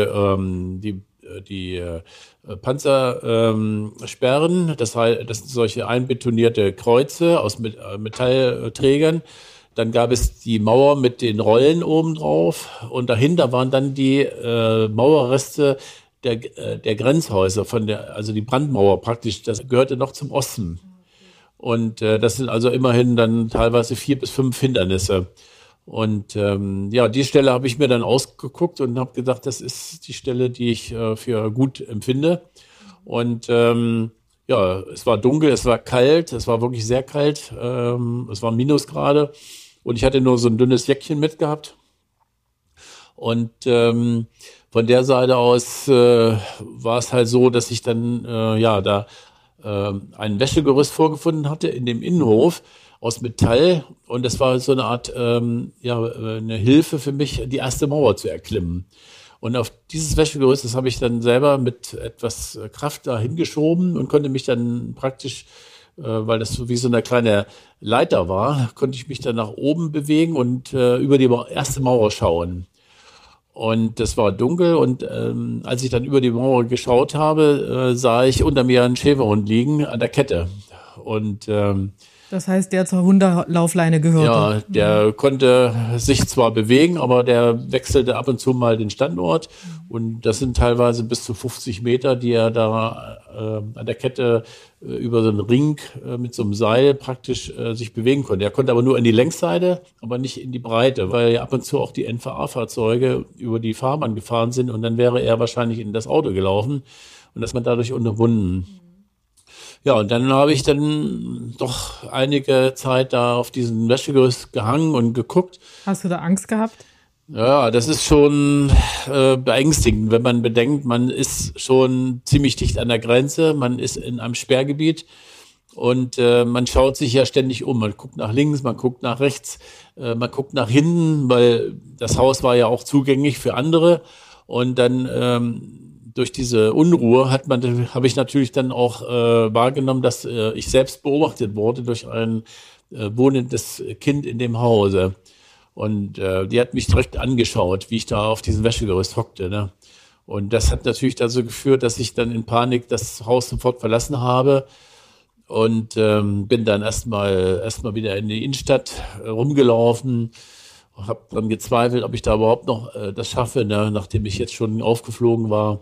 Panzersperren, das sind solche einbetonierte Kreuze aus Metallträgern. Dann gab es die Mauer mit den Rollen oben drauf und dahinter waren dann die Mauerreste der Grenzhäuser also die Brandmauer praktisch, das gehörte noch zum Osten. Und das sind also immerhin dann teilweise 4 bis 5 Hindernisse. Und die Stelle habe ich mir dann ausgeguckt und habe gedacht, das ist die Stelle, die ich für gut empfinde. Und es war dunkel, es war kalt, es war wirklich sehr kalt, es war Minusgrade und ich hatte nur so ein dünnes Jäckchen mitgehabt. Und von der Seite aus war es halt so, dass ich dann ein Wäschegerüst vorgefunden hatte in dem Innenhof aus Metall und das war so eine Art eine Hilfe für mich, die erste Mauer zu erklimmen. Und auf dieses Wäschegerüst, das habe ich dann selber mit etwas Kraft da hingeschoben und konnte mich dann praktisch, weil das so wie so eine kleine Leiter war, konnte ich mich dann nach oben bewegen und über die erste Mauer schauen. Und das war dunkel und als ich dann über die Mauer geschaut habe, sah ich unter mir einen Schäferhund liegen an der Kette. Und das heißt, der zur Hundelaufleine gehörte. Ja, der konnte sich zwar bewegen, aber der wechselte ab und zu mal den Standort. Und das sind teilweise bis zu 50 Meter, die er da an der Kette über so einen Ring mit so einem Seil praktisch sich bewegen konnte. Er konnte aber nur in die Längsseite, aber nicht in die Breite, weil ja ab und zu auch die NVA-Fahrzeuge über die Fahrbahn gefahren sind und dann wäre er wahrscheinlich in das Auto gelaufen und das man dadurch unterbunden. Ja, und dann habe ich dann doch einige Zeit da auf diesen Wäschegerüst gehangen und geguckt. Hast du da Angst gehabt? Ja, das ist schon beängstigend, wenn man bedenkt, man ist schon ziemlich dicht an der Grenze, man ist in einem Sperrgebiet und man schaut sich ja ständig um. Man guckt nach links, man guckt nach rechts, man guckt nach hinten, weil das Haus war ja auch zugänglich für andere. Und dann durch diese Unruhe habe ich natürlich dann auch wahrgenommen, dass ich selbst beobachtet wurde durch ein wohnendes Kind in dem Hause. Und die hat mich direkt angeschaut, wie ich da auf diesem Wäschegerüst hockte. Ne? Und das hat natürlich dazu geführt, dass ich dann in Panik das Haus sofort verlassen habe und bin dann erstmal wieder in die Innenstadt rumgelaufen. Habe dann gezweifelt, ob ich da überhaupt noch das schaffe, ne? Nachdem ich jetzt schon aufgeflogen war.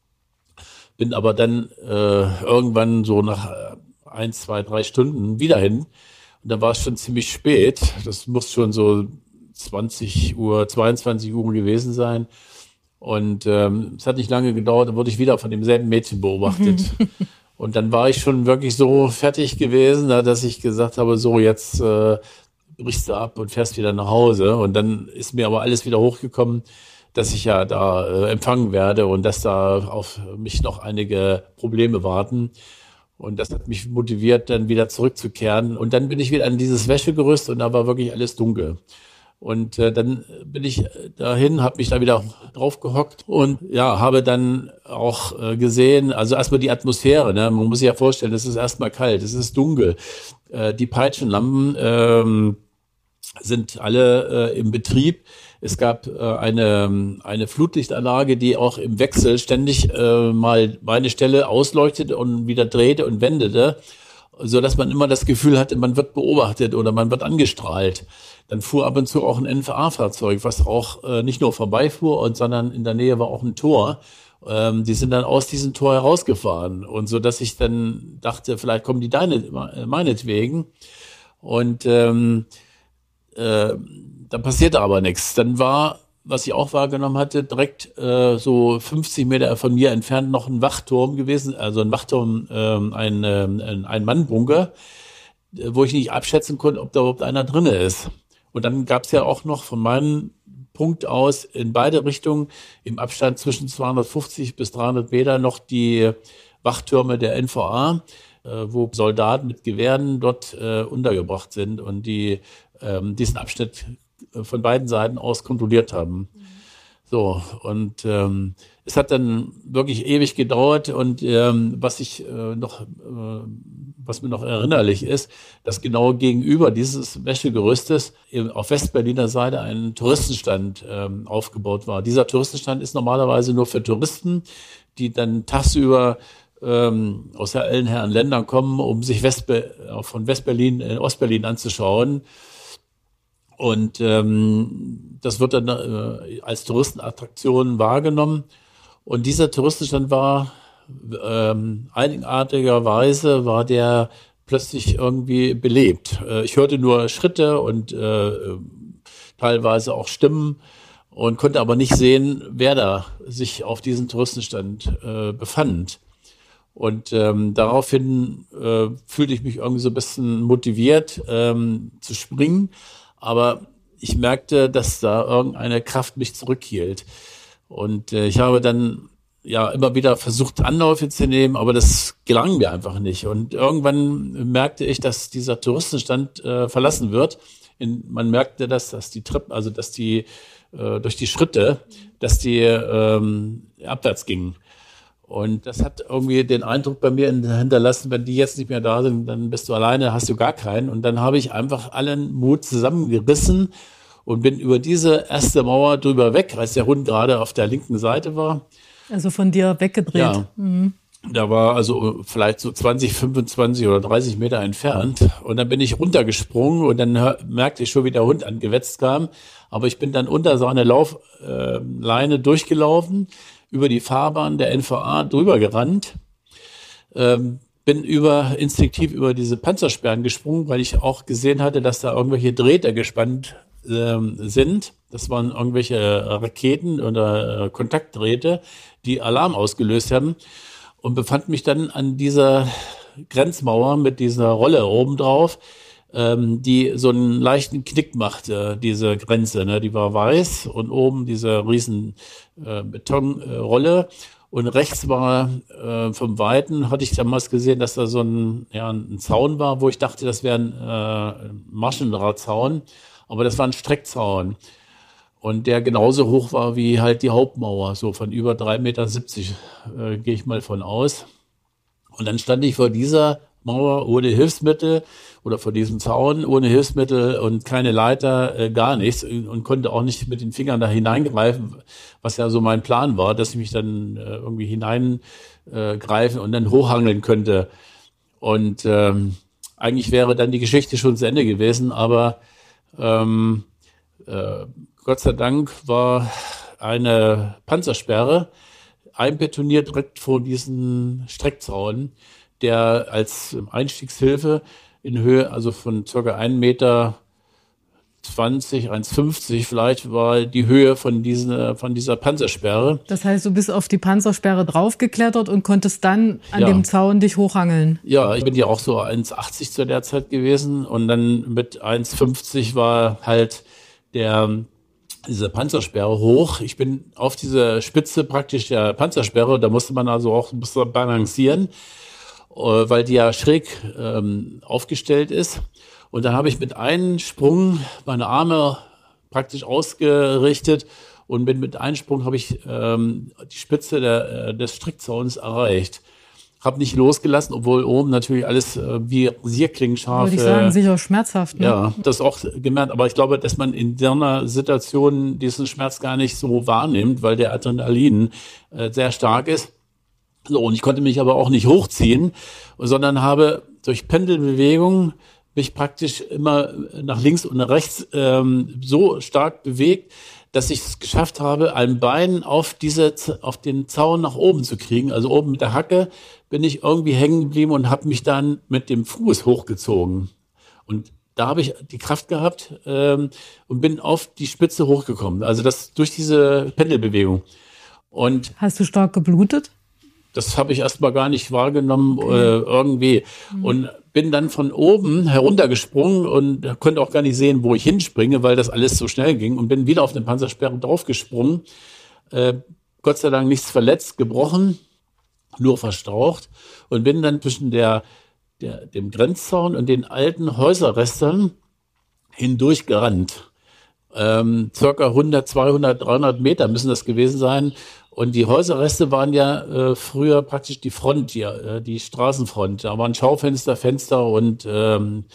Bin aber dann irgendwann so nach 1, 2, 3 Stunden wieder hin. Und da war es schon ziemlich spät. Das muss schon so 20 Uhr, 22 Uhr gewesen sein. Und es hat nicht lange gedauert, dann wurde ich wieder von demselben Mädchen beobachtet. Und dann war ich schon wirklich so fertig gewesen, dass ich gesagt habe, so jetzt brichst du ab und fährst wieder nach Hause. Und dann ist mir aber alles wieder hochgekommen, dass ich ja da empfangen werde und dass da auf mich noch einige Probleme warten. Und das hat mich motiviert, dann wieder zurückzukehren. Und dann bin ich wieder an dieses Wäschegerüst und da war wirklich alles dunkel. Und dann bin ich dahin, habe mich da wieder drauf gehockt und ja, habe dann auch gesehen, also erstmal die Atmosphäre, ne? Man muss sich ja vorstellen, es ist erstmal kalt, es ist dunkel. Die Peitschenlampen sind alle im Betrieb. Es gab eine Flutlichtanlage, die auch im Wechsel ständig mal meine Stelle ausleuchtete und wieder drehte und wendete, so dass man immer das Gefühl hatte, man wird beobachtet oder man wird angestrahlt. Dann fuhr ab und zu auch ein NVA-Fahrzeug, was auch nicht nur vorbeifuhr, sondern in der Nähe war auch ein Tor. Die sind dann aus diesem Tor herausgefahren und so, dass ich dann dachte, vielleicht kommen die meinetwegen. Und da passierte aber nichts. Dann war, was ich auch wahrgenommen hatte, direkt so 50 Meter von mir entfernt noch ein Wachturm gewesen, also ein Wachturm, ein Mannbunker, wo ich nicht abschätzen konnte, ob da überhaupt einer drinne ist. Und dann gab es ja auch noch von meinem Punkt aus in beide Richtungen im Abstand zwischen 250 bis 300 Meter noch die Wachtürme der NVA, wo Soldaten mit Gewehren dort untergebracht sind und die diesen Abschnitt von beiden Seiten aus kontrolliert haben. So, und es hat dann wirklich ewig gedauert und was mir noch erinnerlich ist, dass genau gegenüber dieses Wäschegerüstes auf Westberliner Seite ein Touristenstand aufgebaut war. Dieser Touristenstand ist normalerweise nur für Touristen, die dann tagsüber aus allen Herren Ländern kommen, um sich von Westberlin in Ostberlin anzuschauen. Und das wird dann als Touristenattraktion wahrgenommen. Und dieser Touristenstand war eigenartigerweise war der plötzlich irgendwie belebt. Ich hörte nur Schritte und teilweise auch Stimmen und konnte aber nicht sehen, wer da sich auf diesem Touristenstand befand. Und daraufhin fühlte ich mich irgendwie so ein bisschen motiviert zu springen. Aber ich merkte, dass da irgendeine Kraft mich zurückhielt. Und ich habe dann ja immer wieder versucht, Anläufe zu nehmen, aber das gelang mir einfach nicht. Und irgendwann merkte ich, dass dieser Touristenstand verlassen wird. Man merkte, dass die Treppen, also dass die durch die Schritte, dass die abwärts gingen. Und das hat irgendwie den Eindruck bei mir hinterlassen, wenn die jetzt nicht mehr da sind, dann bist du alleine, hast du gar keinen. Und dann habe ich einfach allen Mut zusammengerissen und bin über diese erste Mauer drüber weg, als der Hund gerade auf der linken Seite war. Also von dir weggedreht. Ja, da war also vielleicht so 20, 25 oder 30 Meter entfernt. Und dann bin ich runtergesprungen und dann merkte ich schon, wie der Hund angewetzt kam. Aber ich bin dann unter seine Laufleine durchgelaufen, über die Fahrbahn der NVA drüber gerannt, bin instinktiv über diese Panzersperren gesprungen, weil ich auch gesehen hatte, dass da irgendwelche Drähte gespannt sind. Das waren irgendwelche Raketen oder Kontaktdrähte, die Alarm ausgelöst haben, und befand mich dann an dieser Grenzmauer mit dieser Rolle oben drauf, die so einen leichten Knick machte, diese Grenze, ne? Die war weiß und oben diese riesen Betonrolle und rechts war vom Weiten, hatte ich damals gesehen, dass da so ein Zaun war, wo ich dachte, das wäre ein Maschendrahtzaun, aber das war ein Streckzaun und der genauso hoch war wie halt die Hauptmauer, so von über 3,70 Meter, gehe ich mal von aus. Und dann stand ich vor dieser Mauer ohne Hilfsmittel oder vor diesem Zaun ohne Hilfsmittel und keine Leiter, gar nichts, und konnte auch nicht mit den Fingern da hineingreifen, was ja so mein Plan war, dass ich mich dann irgendwie hineingreifen und dann hochhangeln könnte. Und eigentlich wäre dann die Geschichte schon zu Ende gewesen, aber Gott sei Dank war eine Panzersperre einbetoniert direkt vor diesen Streckzaun, der als Einstiegshilfe in Höhe, also von ca. 1,20 Meter 1,50 vielleicht war die Höhe von dieser Panzersperre. Das heißt, du bist auf die Panzersperre draufgeklettert und konntest dann an Ja. dem Zaun dich hochhangeln. Ja, ich bin ja auch so 1,80 zu der Zeit gewesen und dann mit 1,50 war halt diese Panzersperre hoch. Ich bin auf diese Spitze praktisch der Panzersperre, da musste man also auch ein bisschen balancieren, weil die ja schräg aufgestellt ist. Und dann habe ich mit einem Sprung meine Arme praktisch ausgerichtet und mit einem Sprung habe ich die Spitze des Strickzauns erreicht. Habe nicht losgelassen, obwohl oben natürlich alles wie Rasierklingenscharf. Würde ich sagen, sicher schmerzhaft. Ne? Ja, das auch gemerkt. Aber ich glaube, dass man in so einer Situation diesen Schmerz gar nicht so wahrnimmt, weil der Adrenalin sehr stark ist. So, und ich konnte mich aber auch nicht hochziehen, sondern habe durch Pendelbewegung mich praktisch immer nach links und nach rechts so stark bewegt, dass ich es geschafft habe, ein Bein auf den Zaun nach oben zu kriegen. Also oben mit der Hacke bin ich irgendwie hängen geblieben und habe mich dann mit dem Fuß hochgezogen. Und da habe ich die Kraft gehabt und bin auf die Spitze hochgekommen. Also das durch diese Pendelbewegung. Und hast du stark geblutet? Das habe ich erstmal gar nicht wahrgenommen irgendwie. Und bin dann von oben heruntergesprungen und konnte auch gar nicht sehen, wo ich hinspringe, weil das alles so schnell ging. Und bin wieder auf den Panzersperre draufgesprungen. Gott sei Dank nichts verletzt, gebrochen, nur verstaucht. Und bin dann zwischen dem Grenzzaun und den alten Häuserresten hindurchgerannt. Circa 100, 200, 300 Meter müssen das gewesen sein. Und die Häuserreste waren ja früher praktisch die Front, die Straßenfront. Da waren Schaufenster, Fenster und Türen.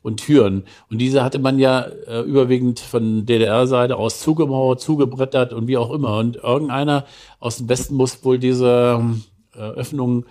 Und diese hatte man ja überwiegend von DDR-Seite aus zugemauert, zugebrettert und wie auch immer. Und irgendeiner aus dem Westen muss wohl diese Öffnung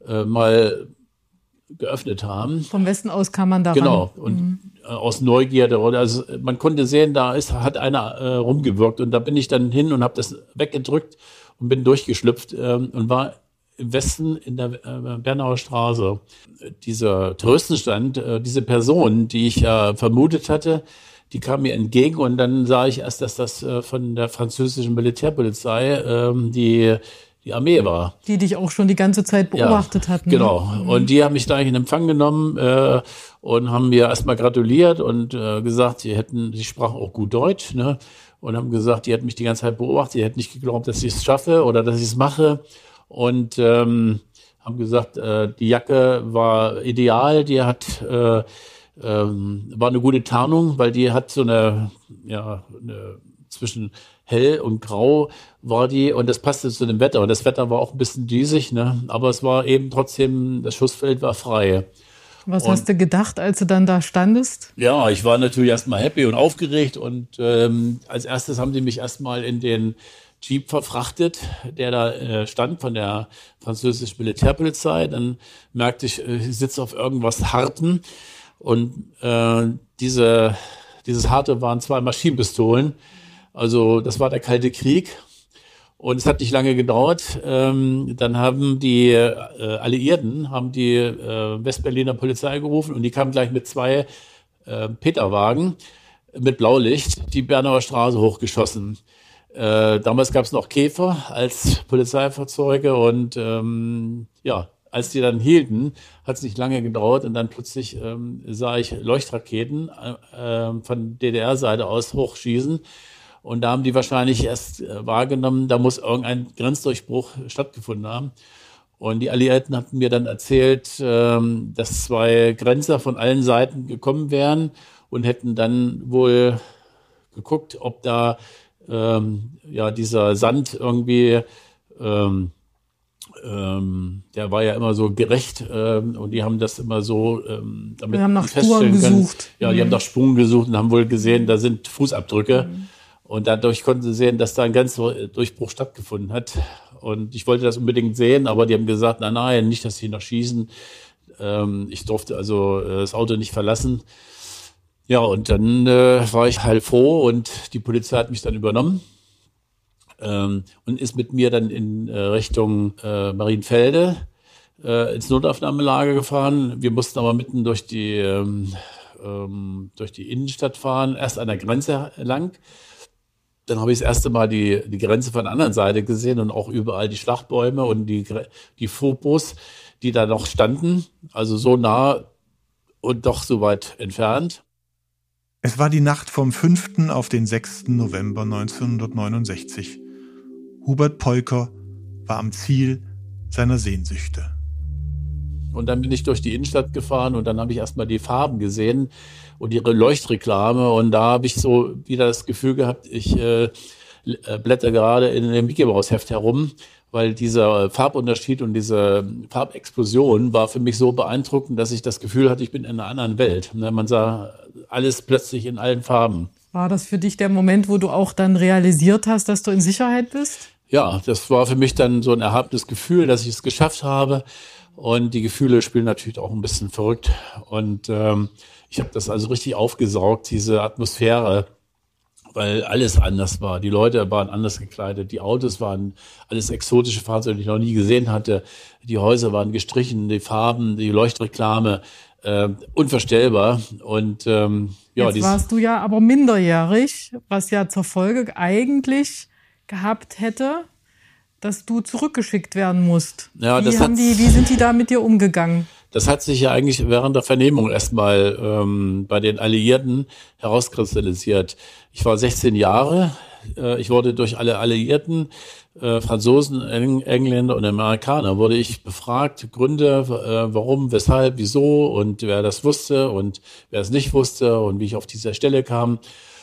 mal geöffnet haben. Vom Westen aus kam man da ran. Genau. Und aus Neugierde. Also man konnte sehen, hat einer rumgewirkt. Und da bin ich dann hin und habe das weggedrückt und bin durchgeschlüpft und war im Westen in der Bernauer Straße. Dieser Touristenstand, diese Person, die ich ja vermutet hatte, die kam mir entgegen und dann sah ich erst, dass das von der französischen Militärpolizei die Armee war. Die dich auch schon die ganze Zeit beobachtet hatten. Genau. Und die haben mich da in Empfang genommen und haben mir erstmal gratuliert und gesagt, sie sprachen auch gut Deutsch, ne? Und haben gesagt, die hätten mich die ganze Zeit beobachtet, die hätten nicht geglaubt, dass ich es schaffe oder dass ich es mache. Und haben gesagt, die Jacke war ideal, die war eine gute Tarnung, weil die hat so eine zwischen hell und grau war die und das passte zu dem Wetter. Und das Wetter war auch ein bisschen diesig, ne? Aber es war eben trotzdem, das Schussfeld war frei. Was hast du gedacht, als du dann da standest? Ja, ich war natürlich erstmal happy und aufgeregt und als erstes haben die mich erstmal in den Jeep verfrachtet, der da stand von der französischen Militärpolizei. Dann merkte ich sitze auf irgendwas Hartem und dieses Harte waren 2 Maschinenpistolen. Also das war der Kalte Krieg. Und es hat nicht lange gedauert. Dann haben die Alliierten die Westberliner Polizei gerufen und die kamen gleich mit 2 Peterwagen mit Blaulicht die Bernauer Straße hochgeschossen. Damals gab es noch Käfer als Polizeifahrzeuge und als die dann hielten, hat es nicht lange gedauert und dann plötzlich sah ich Leuchtraketen von DDR-Seite aus hochschießen. Und da haben die wahrscheinlich erst wahrgenommen, da muss irgendein Grenzdurchbruch stattgefunden haben. Und die Alliierten hatten mir dann erzählt, dass 2 Grenzer von allen Seiten gekommen wären und hätten dann wohl geguckt, ob da dieser Sand irgendwie, der war ja immer so gerecht und die haben das immer so damit wir haben nach Spuren gesucht. Ja, die haben nach Spuren gesucht und haben wohl gesehen, da sind Fußabdrücke. Und dadurch konnten sie sehen, dass da ein Grenzdurchbruch stattgefunden hat. Und ich wollte das unbedingt sehen, aber die haben gesagt, nein, nicht, dass sie noch schießen. Ich durfte also das Auto nicht verlassen. Ja, und dann war ich halt froh und die Polizei hat mich dann übernommen und ist mit mir dann in Richtung Marienfelde ins Notaufnahmelager gefahren. Wir mussten aber mitten durch die durch die Innenstadt fahren, erst an der Grenze lang. Dann habe ich das erste Mal die Grenze von der anderen Seite gesehen und auch überall die Schlachtbäume und die Phobos, die da noch standen. Also so nah und doch so weit entfernt. Es war die Nacht vom 5. auf den 6. November 1969. Hubert Peuker war am Ziel seiner Sehnsüchte. Und dann bin ich durch die Innenstadt gefahren und dann habe ich erstmal die Farben gesehen und ihre Leuchtreklame. Und da habe ich so wieder das Gefühl gehabt, ich blätter gerade in dem Mickey Mouse Heft herum, weil dieser Farbunterschied und diese Farbexplosion war für mich so beeindruckend, dass ich das Gefühl hatte, ich bin in einer anderen Welt. Man sah alles plötzlich in allen Farben. War das für dich der Moment, wo du auch dann realisiert hast, dass du in Sicherheit bist? Ja, das war für mich dann so ein erhabenes Gefühl, dass ich es geschafft habe. Und die Gefühle spielen natürlich auch ein bisschen verrückt. Und ich habe das also richtig aufgesaugt, diese Atmosphäre, weil alles anders war. Die Leute waren anders gekleidet, die Autos waren alles exotische Fahrzeuge, die ich noch nie gesehen hatte. Die Häuser waren gestrichen, die Farben, die Leuchtreklame, unvorstellbar. Und jetzt warst du ja aber minderjährig, was ja zur Folge eigentlich gehabt hätte, dass du zurückgeschickt werden musst. Ja, wie sind die da mit dir umgegangen? Das hat sich ja eigentlich während der Vernehmung erstmal bei den Alliierten herauskristallisiert. Ich war 16 Jahre. Ich wurde durch alle Alliierten, Franzosen, Engländer und Amerikaner, wurde ich befragt. Gründe, warum, weshalb, wieso und wer das wusste und wer es nicht wusste und wie ich auf diese Stelle kam.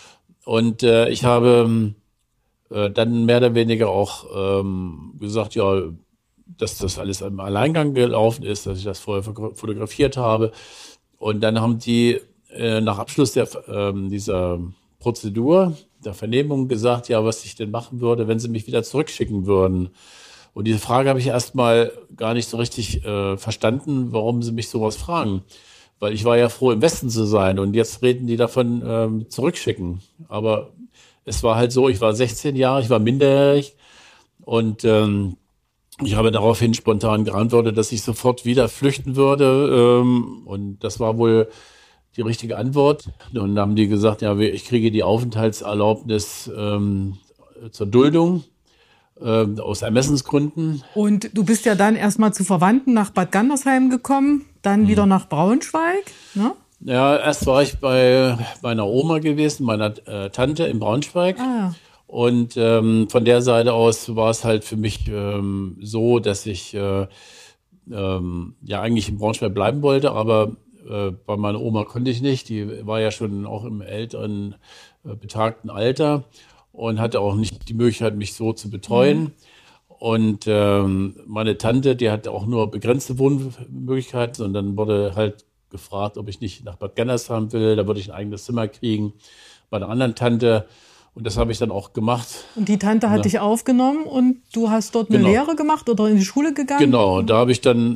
Und ich habe dann mehr oder weniger auch gesagt, ja, dass das alles im Alleingang gelaufen ist, dass ich das vorher fotografiert habe. Und dann haben die nach Abschluss dieser Prozedur, der Vernehmung gesagt, ja, was ich denn machen würde, wenn sie mich wieder zurückschicken würden. Und diese Frage habe ich erstmal gar nicht so richtig verstanden, warum sie mich sowas fragen. Weil ich war ja froh, im Westen zu sein und jetzt reden die davon zurückschicken. Aber es war halt so, ich war 16 Jahre, ich war minderjährig und ich habe daraufhin spontan geantwortet, dass ich sofort wieder flüchten würde und das war wohl die richtige Antwort. Und dann haben die gesagt, ja, ich kriege die Aufenthaltserlaubnis zur Duldung aus Ermessensgründen. Und du bist ja dann erstmal zu Verwandten nach Bad Gandersheim gekommen, dann wieder nach Braunschweig, ne? Ja, erst war ich bei meiner Oma gewesen, meiner Tante in Braunschweig. Ah. Und von der Seite aus war es halt für mich so, dass ich ja eigentlich in Braunschweig bleiben wollte, aber bei meiner Oma konnte ich nicht. Die war ja schon auch im älteren, betagten Alter und hatte auch nicht die Möglichkeit, mich so zu betreuen. Und meine Tante, die hatte auch nur begrenzte Wohnmöglichkeiten und dann wurde halt gefragt, ob ich nicht nach Bad Gandersheim will. Da würde ich ein eigenes Zimmer kriegen bei einer anderen Tante. Und das habe ich dann auch gemacht. Und die Tante hat dich aufgenommen und du hast dort eine Lehre gemacht oder in die Schule gegangen? Genau, da habe ich dann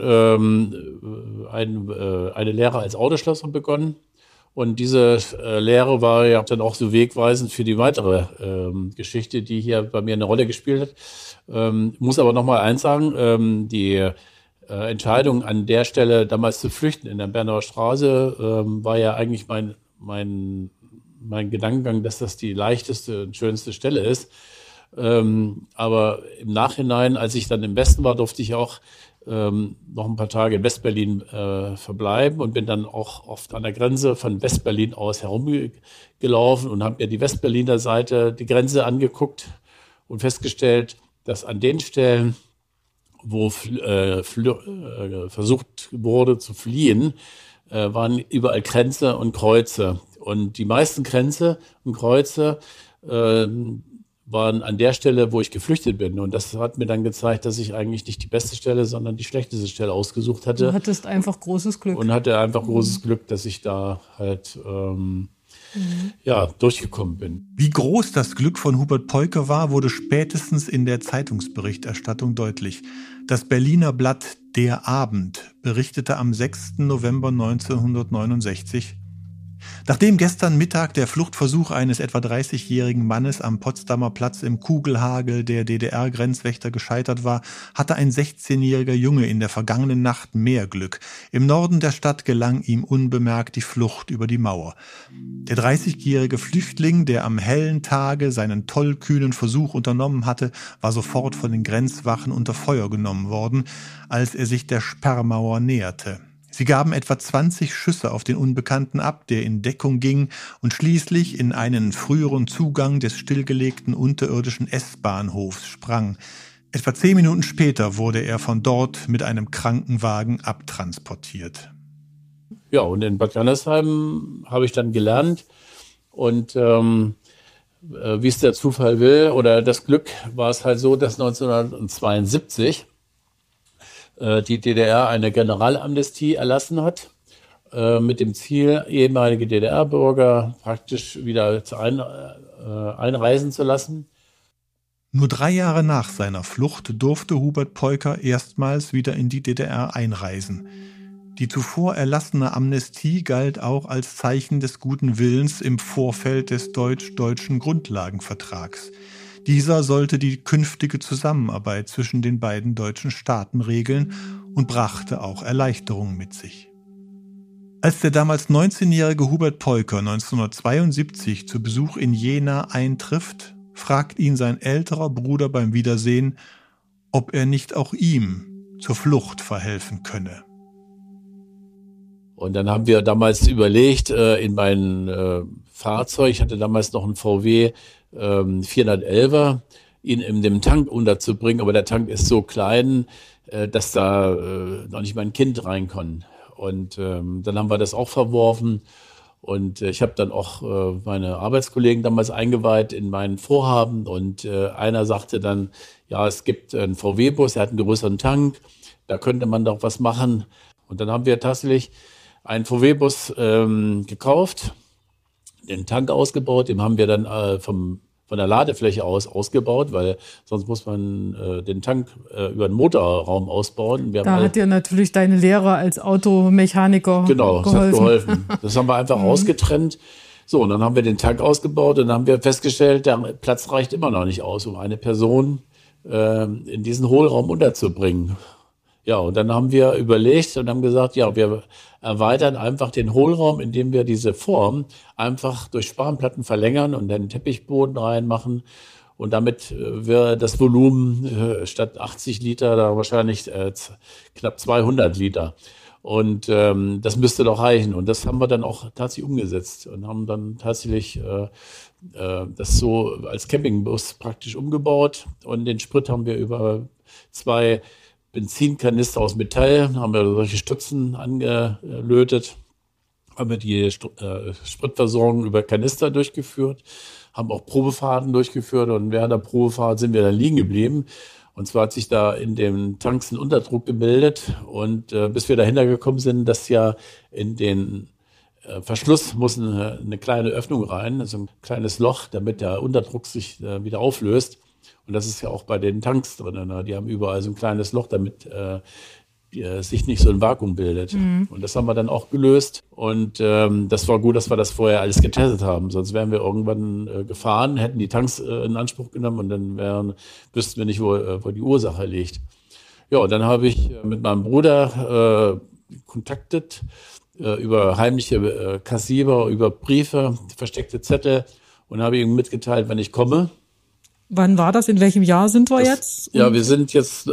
eine Lehre als Autoschlosser begonnen. Und diese Lehre war ja dann auch so wegweisend für die weitere Geschichte, die hier bei mir eine Rolle gespielt hat. Muss aber noch mal eins sagen, die Entscheidung an der Stelle damals zu flüchten in der Bernauer Straße war ja eigentlich mein Gedankengang, dass das die leichteste und schönste Stelle ist. Aber im Nachhinein, als ich dann im Westen war, durfte ich auch noch ein paar Tage in Westberlin verbleiben und bin dann auch oft an der Grenze von Westberlin aus herumgelaufen und habe mir die Westberliner Seite, die Grenze angeguckt und festgestellt, dass an den Stellen, wo versucht wurde zu fliehen, waren überall Grenze und Kreuze. Und die meisten Grenze und Kreuze waren an der Stelle, wo ich geflüchtet bin. Und das hat mir dann gezeigt, dass ich eigentlich nicht die beste Stelle, sondern die schlechteste Stelle ausgesucht hatte. Du hattest einfach großes Glück. Und hatte einfach großes Glück, dass ich da halt durchgekommen bin. Wie groß das Glück von Hubert Peuker war, wurde spätestens in der Zeitungsberichterstattung deutlich. Das Berliner Blatt Der Abend berichtete am 6. November 1969: Nachdem gestern Mittag der Fluchtversuch eines etwa 30-jährigen Mannes am Potsdamer Platz im Kugelhagel der DDR-Grenzwächter gescheitert war, hatte ein 16-jähriger Junge in der vergangenen Nacht mehr Glück. Im Norden der Stadt gelang ihm unbemerkt die Flucht über die Mauer. Der 30-jährige Flüchtling, der am hellen Tage seinen tollkühnen Versuch unternommen hatte, war sofort von den Grenzwachen unter Feuer genommen worden, als er sich der Sperrmauer näherte. Sie gaben etwa 20 Schüsse auf den Unbekannten ab, der in Deckung ging und schließlich in einen früheren Zugang des stillgelegten unterirdischen S-Bahnhofs sprang. Etwa 10 Minuten später wurde er von dort mit einem Krankenwagen abtransportiert. Ja, und in Bad Gandersheim habe ich dann gelernt und wie es der Zufall will oder das Glück, war es halt so, dass 1972 die DDR eine Generalamnestie erlassen hat, mit dem Ziel, ehemalige DDR-Bürger praktisch wieder einreisen zu lassen. Nur 3 Jahre nach seiner Flucht durfte Hubert Peuker erstmals wieder in die DDR einreisen. Die zuvor erlassene Amnestie galt auch als Zeichen des guten Willens im Vorfeld des deutsch-deutschen Grundlagenvertrags. Dieser sollte die künftige Zusammenarbeit zwischen den beiden deutschen Staaten regeln und brachte auch Erleichterungen mit sich. Als der damals 19-jährige Hubert Peuker 1972 zu Besuch in Jena eintrifft, fragt ihn sein älterer Bruder beim Wiedersehen, ob er nicht auch ihm zur Flucht verhelfen könne. Und dann haben wir damals überlegt, in mein Fahrzeug, ich hatte damals noch einen VW 411er, ihn in dem Tank unterzubringen, aber der Tank ist so klein, dass da noch nicht mal ein Kind rein kann. Und dann haben wir das auch verworfen und ich habe dann auch meine Arbeitskollegen damals eingeweiht in mein Vorhaben und einer sagte dann, ja, es gibt einen VW-Bus, er hat einen größeren Tank, da könnte man doch was machen. Und dann haben wir tatsächlich einen VW-Bus gekauft, den Tank ausgebaut, den haben wir dann von der Ladefläche aus ausgebaut, weil sonst muss man den Tank über den Motorraum ausbauen. Da hat dir natürlich deine Lehre als Automechaniker geholfen. Das hat geholfen. Das haben wir einfach ausgetrennt. So, und dann haben wir den Tank ausgebaut und dann haben wir festgestellt, der Platz reicht immer noch nicht aus, um eine Person in diesen Hohlraum unterzubringen. Ja, und dann haben wir überlegt und haben gesagt, ja, wir erweitern einfach den Hohlraum, indem wir diese Form einfach durch Spanplatten verlängern und dann Teppichboden reinmachen. Und damit wäre das Volumen statt 80 Liter da wahrscheinlich knapp 200 Liter. Und das müsste doch reichen. Und das haben wir dann auch tatsächlich umgesetzt und haben dann tatsächlich das so als Campingbus praktisch umgebaut. Und den Sprit haben wir über 2 Benzinkanister aus Metall, haben wir solche Stützen angelötet, haben wir die Spritversorgung über Kanister durchgeführt, haben auch Probefahrten durchgeführt und während der Probefahrt sind wir dann liegen geblieben. Und zwar hat sich da in dem Tanks ein Unterdruck gebildet und bis wir dahinter gekommen sind, dass ja in den Verschluss muss eine kleine Öffnung rein, also ein kleines Loch, damit der Unterdruck sich wieder auflöst. Und das ist ja auch bei den Tanks drin. Ne? Die haben überall so ein kleines Loch, damit sich nicht so ein Vakuum bildet. Mhm. Und das haben wir dann auch gelöst. Und das war gut, dass wir das vorher alles getestet haben. Sonst wären wir irgendwann gefahren, hätten die Tanks in Anspruch genommen und dann wüssten wir nicht, wo die Ursache liegt. Ja, und dann habe ich mit meinem Bruder kontaktet über heimliche Kassierer, über Briefe, versteckte Zettel und habe ihm mitgeteilt, wenn ich komme. Wann war das? In welchem Jahr sind wir jetzt? Ja, wir sind jetzt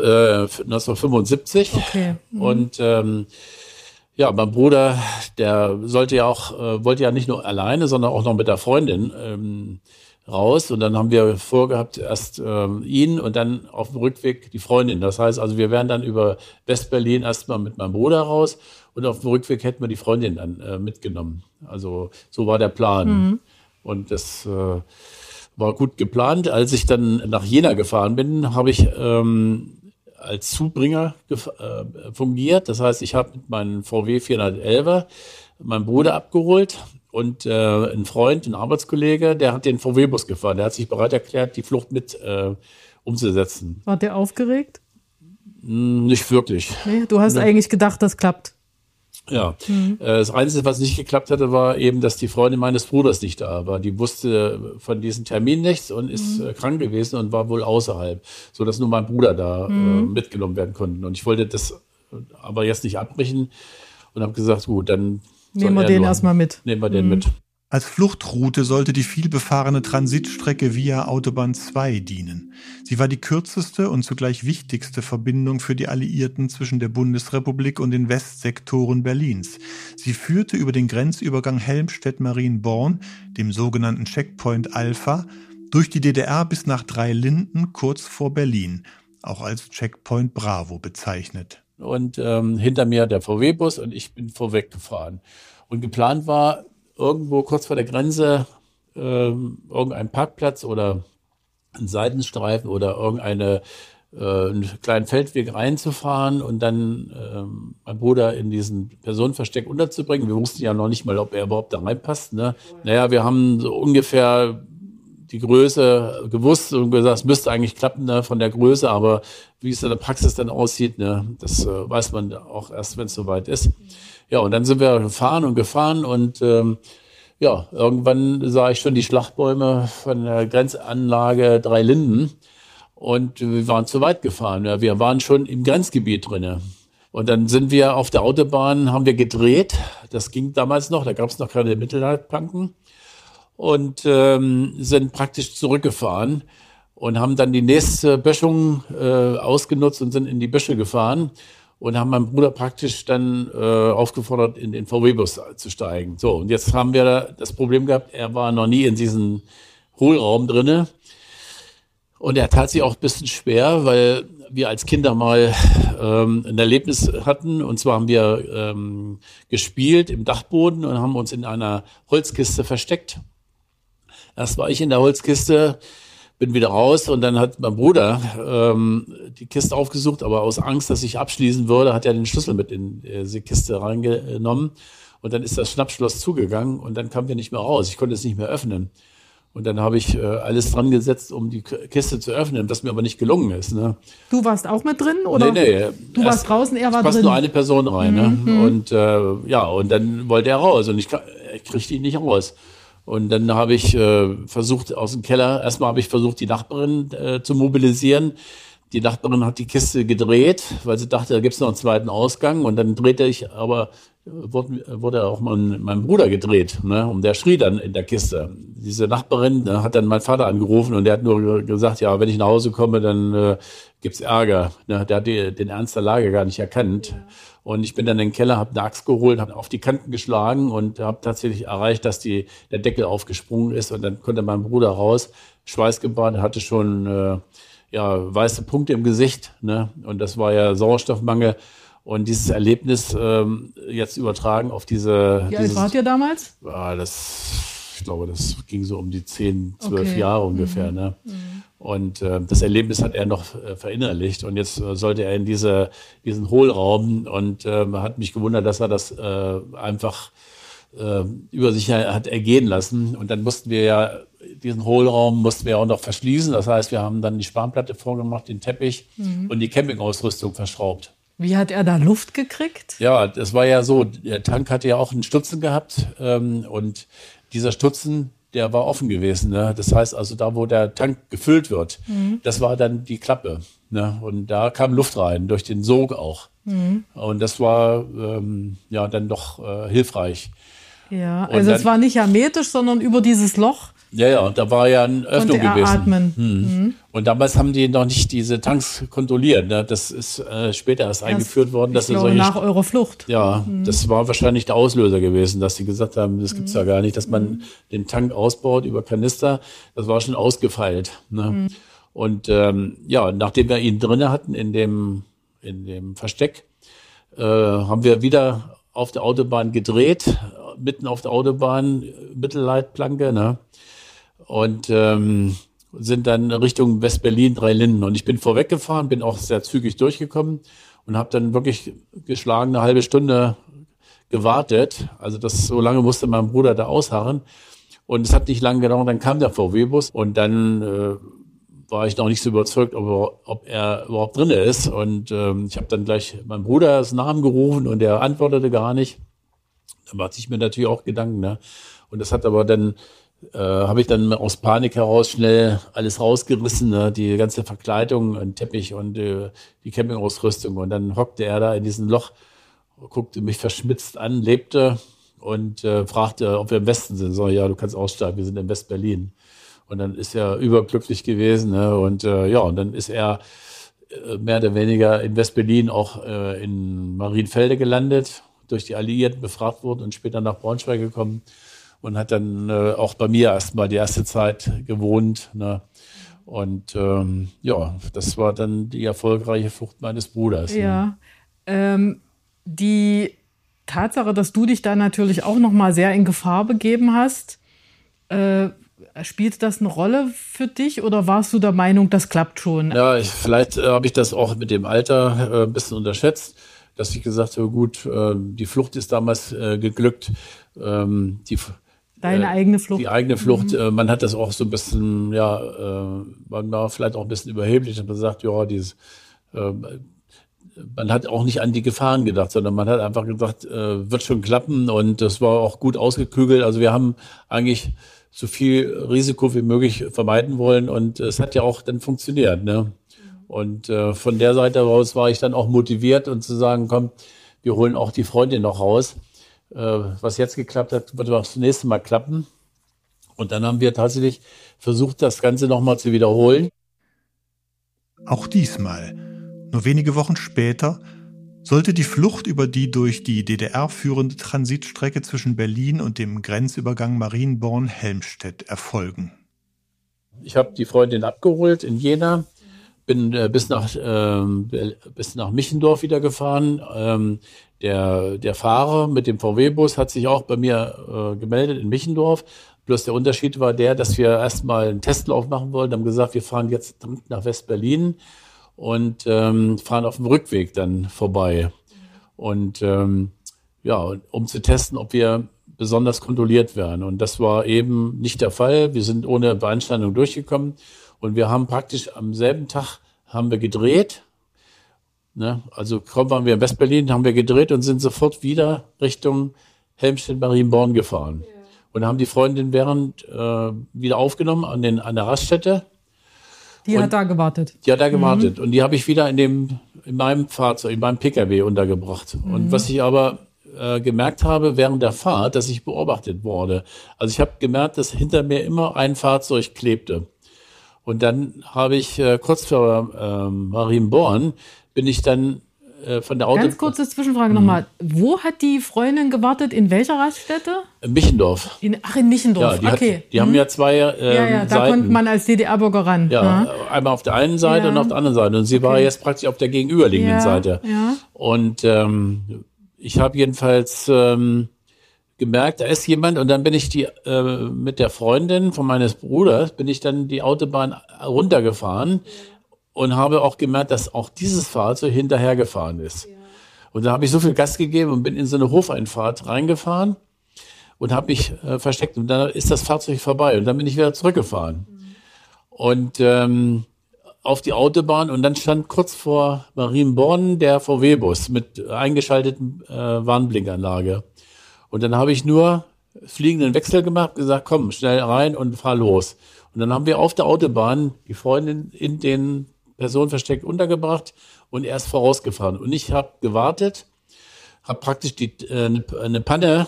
1975. Okay. Mhm. Und ja, mein Bruder, der wollte ja nicht nur alleine, sondern auch noch mit der Freundin raus. Und dann haben wir vorgehabt, erst ihn und dann auf dem Rückweg die Freundin. Das heißt also, wir wären dann über Westberlin erstmal mit meinem Bruder raus und auf dem Rückweg hätten wir die Freundin dann mitgenommen. Also so war der Plan. Mhm. Und das war gut geplant. Als ich dann nach Jena gefahren bin, habe ich als Zubringer fungiert. Das heißt, ich habe mit meinem VW 411er meinen Bruder abgeholt und ein Freund, ein Arbeitskollege, der hat den VW-Bus gefahren. Der hat sich bereit erklärt, die Flucht mit umzusetzen. War der aufgeregt? Nicht wirklich. Nee, du hast eigentlich gedacht, das klappt. Ja, das Einzige, was nicht geklappt hatte, war eben, dass die Freundin meines Bruders nicht da war. Die wusste von diesem Termin nichts und ist krank gewesen und war wohl außerhalb, so dass nur mein Bruder da mitgenommen werden konnte. Und ich wollte das aber jetzt nicht abbrechen und habe gesagt, gut, dann nehmen wir den erstmal mit. Nehmen wir den mit. Als Fluchtroute sollte die vielbefahrene Transitstrecke via Autobahn 2 dienen. Sie war die kürzeste und zugleich wichtigste Verbindung für die Alliierten zwischen der Bundesrepublik und den Westsektoren Berlins. Sie führte über den Grenzübergang Helmstedt-Marienborn, dem sogenannten Checkpoint Alpha, durch die DDR bis nach Dreilinden kurz vor Berlin, auch als Checkpoint Bravo bezeichnet. Und hinter mir der VW-Bus und ich bin vorweg gefahren. Und geplant war, irgendwo kurz vor der Grenze irgendein Parkplatz oder ein Seitenstreifen oder einen kleinen Feldweg reinzufahren und dann meinen Bruder in diesen Personenversteck unterzubringen. Wir wussten ja noch nicht mal, ob er überhaupt da reinpasst. Ne? Naja, wir haben so ungefähr die Größe gewusst und gesagt, es müsste eigentlich klappen, ne, von der Größe, aber wie es in der Praxis dann aussieht, ne, das weiß man auch erst, wenn es soweit ist. Ja, und dann sind wir gefahren und ja, irgendwann sah ich schon die Schlagbäume von der Grenzanlage Dreilinden und wir waren zu weit gefahren. Ja, wir waren schon im Grenzgebiet drinne. Und dann sind wir auf der Autobahn, haben wir gedreht. Das ging damals noch, da gab es noch keine Mittelleitplanken. Und sind praktisch zurückgefahren und haben dann die nächste Böschung ausgenutzt und sind in die Büsche gefahren und haben meinen Bruder praktisch dann aufgefordert, in den VW-Bus zu steigen. So, und jetzt haben wir das Problem gehabt, er war noch nie in diesem Hohlraum drinne und er tat sich auch ein bisschen schwer, weil wir als Kinder mal ein Erlebnis hatten. Und zwar haben wir gespielt im Dachboden und haben uns in einer Holzkiste versteckt. Erst war ich in der Holzkiste, bin wieder raus und dann hat mein Bruder die Kiste aufgesucht, aber aus Angst, dass ich abschließen würde, hat er den Schlüssel mit in die Kiste reingenommen und dann ist das Schnappschloss zugegangen und dann kamen wir nicht mehr raus. Ich konnte es nicht mehr öffnen. Und dann habe ich alles dran gesetzt, um die Kiste zu öffnen, was mir aber nicht gelungen ist. Ne? Du warst auch mit drin? Oder? Nee. Du warst draußen, er war drin? Es passt nur eine Person rein. Ne? Und und dann wollte er raus und ich kriegte ihn nicht raus. Und dann habe ich versucht, aus dem Keller, erstmal habe ich versucht, die Nachbarin zu mobilisieren. Die Nachbarin hat die Kiste gedreht, weil sie dachte, da gibt es noch einen zweiten Ausgang. Und dann drehte ich, aber wurde auch mein Bruder gedreht. Ne? Und der schrie dann in der Kiste. Diese Nachbarin hat dann meinen Vater angerufen und der hat nur gesagt, ja, wenn ich nach Hause komme, dann gibt's Ärger. Ne? Der hat den Ernst der Lage gar nicht erkannt. Ja. Und ich bin dann in den Keller, habe eine Axt geholt, habe auf die Kanten geschlagen und habe tatsächlich erreicht, dass der Deckel aufgesprungen ist. Und dann konnte mein Bruder raus, schweißgebadet, hatte schon weiße Punkte im Gesicht. Ne? Und das war ja Sauerstoffmangel. Und dieses Erlebnis jetzt übertragen auf diese... Wie alt wart ihr damals? Ich glaube, das ging so um die 10, 12 Jahre ungefähr. Ne? Und das Erlebnis hat er noch verinnerlicht. Und jetzt sollte er in diesen Hohlraum und hat mich gewundert, dass er das einfach über sich hat ergehen lassen. Und dann mussten wir diesen Hohlraum auch noch verschließen. Das heißt, wir haben dann die Spanplatte vorgemacht, den Teppich und die Campingausrüstung verschraubt. Wie hat er da Luft gekriegt? Ja, das war ja so, der Tank hatte ja auch einen Stutzen gehabt und dieser Stutzen, der war offen gewesen. Ne? Das heißt also, da wo der Tank gefüllt wird, das war dann die Klappe. Ne? Und da kam Luft rein, durch den Sog auch. Und das war dann doch hilfreich. Ja, also es war nicht hermetisch, sondern über dieses Loch. Ja, da war ja eine Öffnung gewesen. Atmen. Und damals haben die noch nicht diese Tanks kontrolliert. Ne? Das ist später erst eingeführt worden. Ich glaube, nach eurer Flucht. Ja, das war wahrscheinlich der Auslöser gewesen, dass sie gesagt haben, das gibt's ja gar nicht, dass man den Tank ausbaut über Kanister. Das war schon ausgefeilt. Ne? Und nachdem wir ihn drinne hatten in dem Versteck, haben wir wieder auf der Autobahn gedreht, mitten auf der Autobahn, Mittelleitplanke, ne? Und sind dann Richtung West-Berlin, Dreilinden. Und ich bin vorweggefahren, bin auch sehr zügig durchgekommen und habe dann wirklich geschlagen eine halbe Stunde gewartet. Also so lange musste mein Bruder da ausharren. Und es hat nicht lange gedauert, dann kam der VW-Bus und dann war ich noch nicht so überzeugt, ob er überhaupt drin ist. Und ich habe dann gleich meinem Bruder das Namen gerufen und der antwortete gar nicht. Da machte ich mir natürlich auch Gedanken. Ne? Und das hat aber dann, habe ich dann aus Panik heraus schnell alles rausgerissen, ne? Die ganze Verkleidung, ein Teppich und die Campingausrüstung. Und dann hockte er da in diesem Loch, guckte mich verschmitzt an, lebte und fragte, ob wir im Westen sind. So, ja, du kannst aussteigen, wir sind in West-Berlin. Und dann ist er überglücklich gewesen. Ne? Und und dann ist er mehr oder weniger in West-Berlin auch in Marienfelde gelandet, durch die Alliierten befragt worden und später nach Braunschweig gekommen und hat dann auch bei mir erstmal die erste Zeit gewohnt. Ne? Und das war dann die erfolgreiche Flucht meines Bruders. Ja, die Tatsache, dass du dich da natürlich auch noch mal sehr in Gefahr begeben hast, spielt das eine Rolle für dich oder warst du der Meinung, das klappt schon? Ja, vielleicht habe ich das auch mit dem Alter ein bisschen unterschätzt, dass ich gesagt habe, gut, die Flucht ist damals geglückt. Deine eigene Flucht? Die eigene Flucht. Man hat das auch so ein bisschen, man war vielleicht auch ein bisschen überheblich, dass man sagt, ja, man hat auch nicht an die Gefahren gedacht, sondern man hat einfach gesagt, wird schon klappen und das war auch gut ausgeklügelt. Also wir haben eigentlich so viel Risiko wie möglich vermeiden wollen und es hat ja auch dann funktioniert. Ne? Und von der Seite aus war ich dann auch motiviert und zu sagen, komm, wir holen auch die Freundin noch raus. Was jetzt geklappt hat, wird auch das nächste Mal klappen. Und dann haben wir tatsächlich versucht, das Ganze nochmal zu wiederholen. Auch diesmal, nur wenige Wochen später, sollte die Flucht über die durch die DDR führende Transitstrecke zwischen Berlin und dem Grenzübergang Marienborn-Helmstedt erfolgen. Ich habe die Freundin abgeholt in Jena, bin bis nach Michendorf wieder gefahren. Der Fahrer mit dem VW-Bus hat sich auch bei mir gemeldet in Michendorf. Bloß der Unterschied war der, dass wir erstmal einen Testlauf machen wollten, haben gesagt, wir fahren jetzt nach West-Berlin und fahren auf dem Rückweg dann vorbei. Und um zu testen, ob wir besonders kontrolliert werden. Und das war eben nicht der Fall. Wir sind ohne Beanstandung durchgekommen und wir haben praktisch am selben Tag haben wir gedreht. Ne? Also kaum waren wir in West-Berlin, haben wir gedreht und sind sofort wieder Richtung Helmstedt-Marienborn gefahren. Ja. Und haben die Freundin während wieder aufgenommen an der Raststätte. Die hat da gewartet. Die hat da gewartet. Und die habe ich wieder in meinem Fahrzeug, in meinem PKW untergebracht. Und was ich aber gemerkt habe während der Fahrt, dass ich beobachtet wurde. Also ich habe gemerkt, dass hinter mir immer ein Fahrzeug klebte. Und dann habe ich kurz vor Marienborn bin ich dann von der Ganz kurze Zwischenfrage nochmal. Wo hat die Freundin gewartet? In welcher Raststätte? In Michendorf. In Michendorf, ja, die haben ja zwei da Seiten. konnte man als DDR-Bürger ran. Ja, einmal auf der einen Seite und auf der anderen Seite. Und sie war jetzt praktisch auf der gegenüberliegenden Seite. Ja. Und ich habe jedenfalls gemerkt, da ist jemand. Und dann bin ich mit der Freundin von meines Bruders, bin ich dann die Autobahn runtergefahren. Und habe auch gemerkt, dass auch dieses Fahrzeug hinterhergefahren ist. Ja. Und da habe ich so viel Gas gegeben und bin in so eine Hofeinfahrt reingefahren und habe mich versteckt. Und dann ist das Fahrzeug vorbei und dann bin ich wieder zurückgefahren. Und auf die Autobahn und dann stand kurz vor Marienborn der VW-Bus mit eingeschalteten Warnblinkanlage. Und dann habe ich nur fliegenden Wechsel gemacht, gesagt, komm, schnell rein und fahr los. Und dann haben wir auf der Autobahn die Freundin in den Personenversteck untergebracht und er ist vorausgefahren. Und ich habe gewartet, habe praktisch eine Panne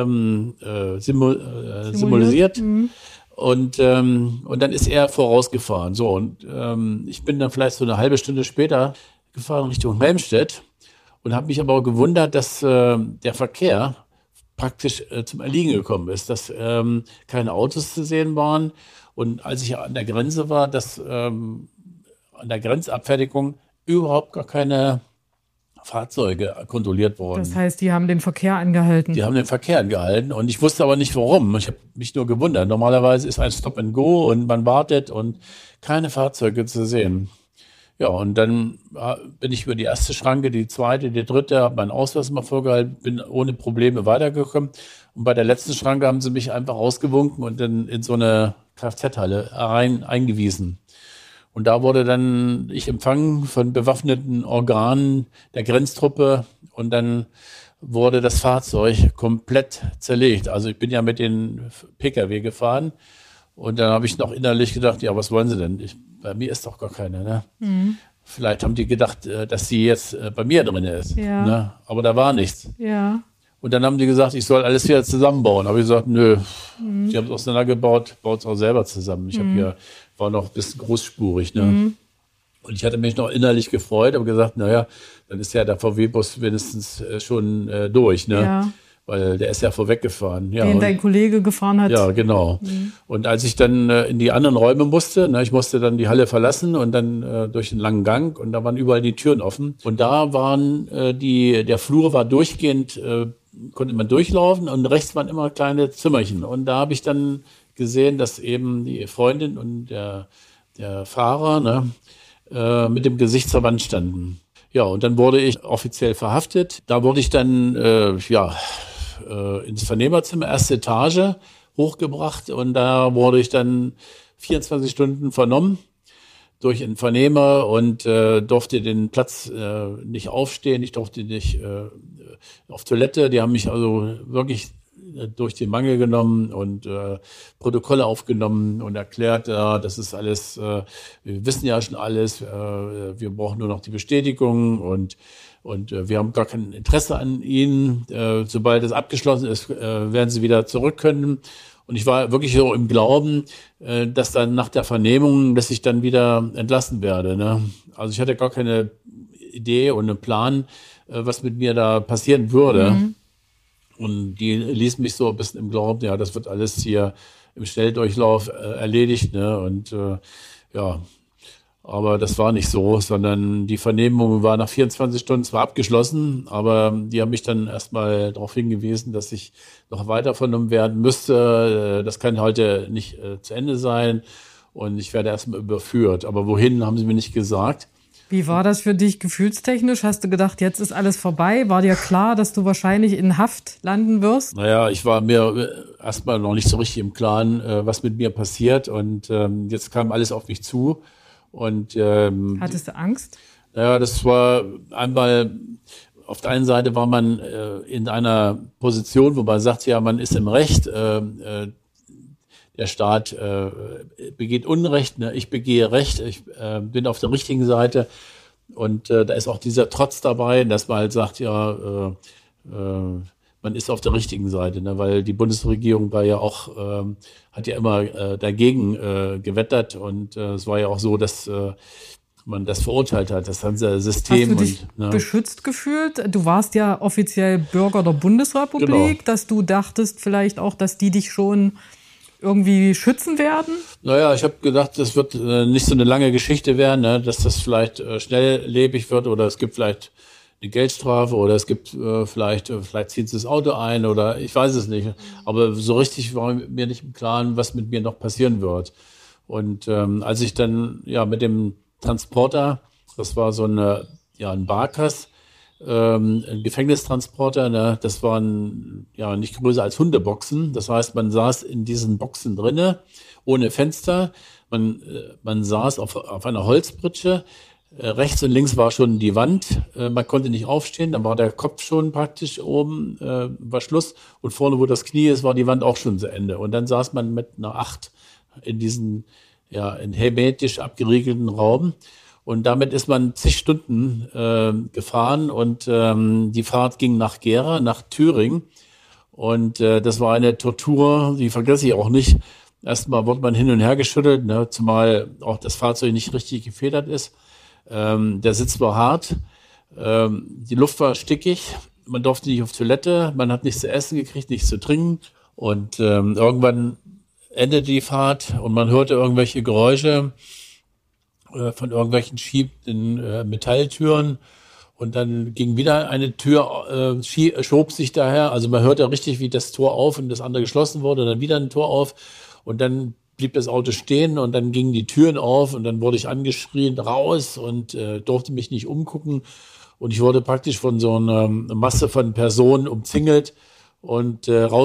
simuliert und dann ist er vorausgefahren. So, und ich bin dann vielleicht so eine halbe Stunde später gefahren Richtung Helmstedt und habe mich aber gewundert, dass der Verkehr praktisch zum Erliegen gekommen ist, dass keine Autos zu sehen waren. Und als ich an der Grenze war, dass an der Grenzabfertigung überhaupt gar keine Fahrzeuge kontrolliert wurden. Das heißt, die haben den Verkehr angehalten? Die haben den Verkehr angehalten und ich wusste aber nicht warum. Ich habe mich nur gewundert. Normalerweise ist ein Stop and Go und man wartet und keine Fahrzeuge zu sehen. Ja, und dann bin ich über die erste Schranke, die zweite, die dritte, habe meinen Ausweis mal vorgehalten, bin ohne Probleme weitergekommen. Und bei der letzten Schranke haben sie mich einfach rausgewunken und dann in so eine Kfz-Halle eingewiesen. Und da wurde dann ich empfangen von bewaffneten Organen der Grenztruppe und dann wurde das Fahrzeug komplett zerlegt. Also ich bin ja mit den Pkw gefahren und dann habe ich noch innerlich gedacht, ja, was wollen Sie denn? Bei mir ist doch gar keiner, ne? Mhm. Vielleicht haben die gedacht, dass sie jetzt bei mir drin ist, ne? Aber da war nichts. Ja. Und dann haben die gesagt, ich soll alles wieder zusammenbauen. Habe ich gesagt, nö, Sie haben es auseinandergebaut, baut es auch selber zusammen. Ich war noch ein bisschen großspurig, ne? Mhm. Und ich hatte mich noch innerlich gefreut, aber gesagt, naja, dann ist ja der VW-Bus wenigstens schon durch, ne? Ja. Weil der ist ja vorweggefahren. Ja, den dein Kollege gefahren hat. Ja, genau. Mhm. Und als ich dann in die anderen Räume musste, ich musste dann die Halle verlassen und dann durch den langen Gang und da waren überall die Türen offen. Und da waren der Flur war durchgehend, konnte man durchlaufen und rechts waren immer kleine Zimmerchen. Und da habe ich dann gesehen, dass eben die Freundin und der Fahrer, ne, mit dem Gesicht zur Wand standen. Ja, und dann wurde ich offiziell verhaftet. Da wurde ich dann ins Vernehmerzimmer, erste Etage, hochgebracht und da wurde ich dann 24 Stunden vernommen durch einen Vernehmer und durfte den Platz nicht aufstehen, ich durfte nicht auf Toilette. Die haben mich also wirklich durch den Mangel genommen und Protokolle aufgenommen und erklärt, das ist alles, wir wissen ja schon alles, wir brauchen nur noch die Bestätigung und wir haben gar kein Interesse an Ihnen. Sobald es abgeschlossen ist, werden Sie wieder zurück können. Und ich war wirklich so im Glauben, dass dann nach der Vernehmung, dass ich dann wieder entlassen werde, ne? Also ich hatte gar keine Idee und einen Plan, was mit mir da passieren würde. Mhm. Und die ließ mich so ein bisschen im Glauben, ja, das wird alles hier im Schnelldurchlauf erledigt, ne? Und aber das war nicht so, sondern die Vernehmung war nach 24 Stunden zwar abgeschlossen, aber die haben mich dann erstmal darauf hingewiesen, dass ich noch weiter vernommen werden müsste. Das kann heute nicht zu Ende sein und ich werde erstmal überführt. Aber wohin, haben sie mir nicht gesagt. Wie war das für dich gefühlstechnisch? Hast du gedacht, jetzt ist alles vorbei? War dir klar, dass du wahrscheinlich in Haft landen wirst? Naja, ich war mir erstmal noch nicht so richtig im Klaren, was mit mir passiert. Und jetzt kam alles auf mich zu. Und hattest du Angst? Ja, das war einmal, auf der einen Seite war man in einer Position, wo man sagt, ja, man ist im Recht, der Staat begeht Unrecht, ne? Ich begehe Recht, ich bin auf der richtigen Seite. Und da ist auch dieser Trotz dabei, dass man halt sagt, ja, man ist auf der richtigen Seite, ne? Weil die Bundesregierung war ja auch, hat ja immer dagegen gewettert und es war ja auch so, dass man das verurteilt hat, das ganze System. Hast du dich beschützt gefühlt? Du warst ja offiziell Bürger der Bundesrepublik, genau. Dass du dachtest vielleicht auch, dass die dich schon irgendwie schützen werden? Naja, ich habe gedacht, das wird nicht so eine lange Geschichte werden, ne? Dass das vielleicht schnelllebig wird oder es gibt vielleicht eine Geldstrafe oder es gibt vielleicht ziehen sie das Auto ein oder ich weiß es nicht. Aber so richtig war mir nicht im Klaren, was mit mir noch passieren wird. Und als ich dann mit dem Transporter, das war so ein Barkas, ein Gefängnistransporter, ne, das waren nicht größer als Hundeboxen. Das heißt, man saß in diesen Boxen drinne, ohne Fenster. Man saß auf einer Holzpritsche. Rechts und links war schon die Wand. Man konnte nicht aufstehen. Dann war der Kopf schon praktisch oben, war Schluss. Und vorne, wo das Knie ist, war die Wand auch schon zu Ende. Und dann saß man mit einer 8 in diesen in hermetisch abgeriegelten Raum. Und damit ist man zig Stunden gefahren und die Fahrt ging nach Gera, nach Thüringen. Und das war eine Tortur, die vergesse ich auch nicht. Erstmal wurde man hin und her geschüttelt, ne, zumal auch das Fahrzeug nicht richtig gefedert ist. Der Sitz war hart, die Luft war stickig, man durfte nicht auf Toilette, man hat nichts zu essen gekriegt, nichts zu trinken. Und irgendwann endete die Fahrt und man hörte irgendwelche Geräusche von irgendwelchen schiebenden Metalltüren und dann ging wieder eine Tür, schob sich daher, also man hörte richtig, wie das Tor auf und das andere geschlossen wurde, dann wieder ein Tor auf und dann blieb das Auto stehen und dann gingen die Türen auf und dann wurde ich angeschrien, raus und durfte mich nicht umgucken und ich wurde praktisch von so einer Masse von Personen umzingelt und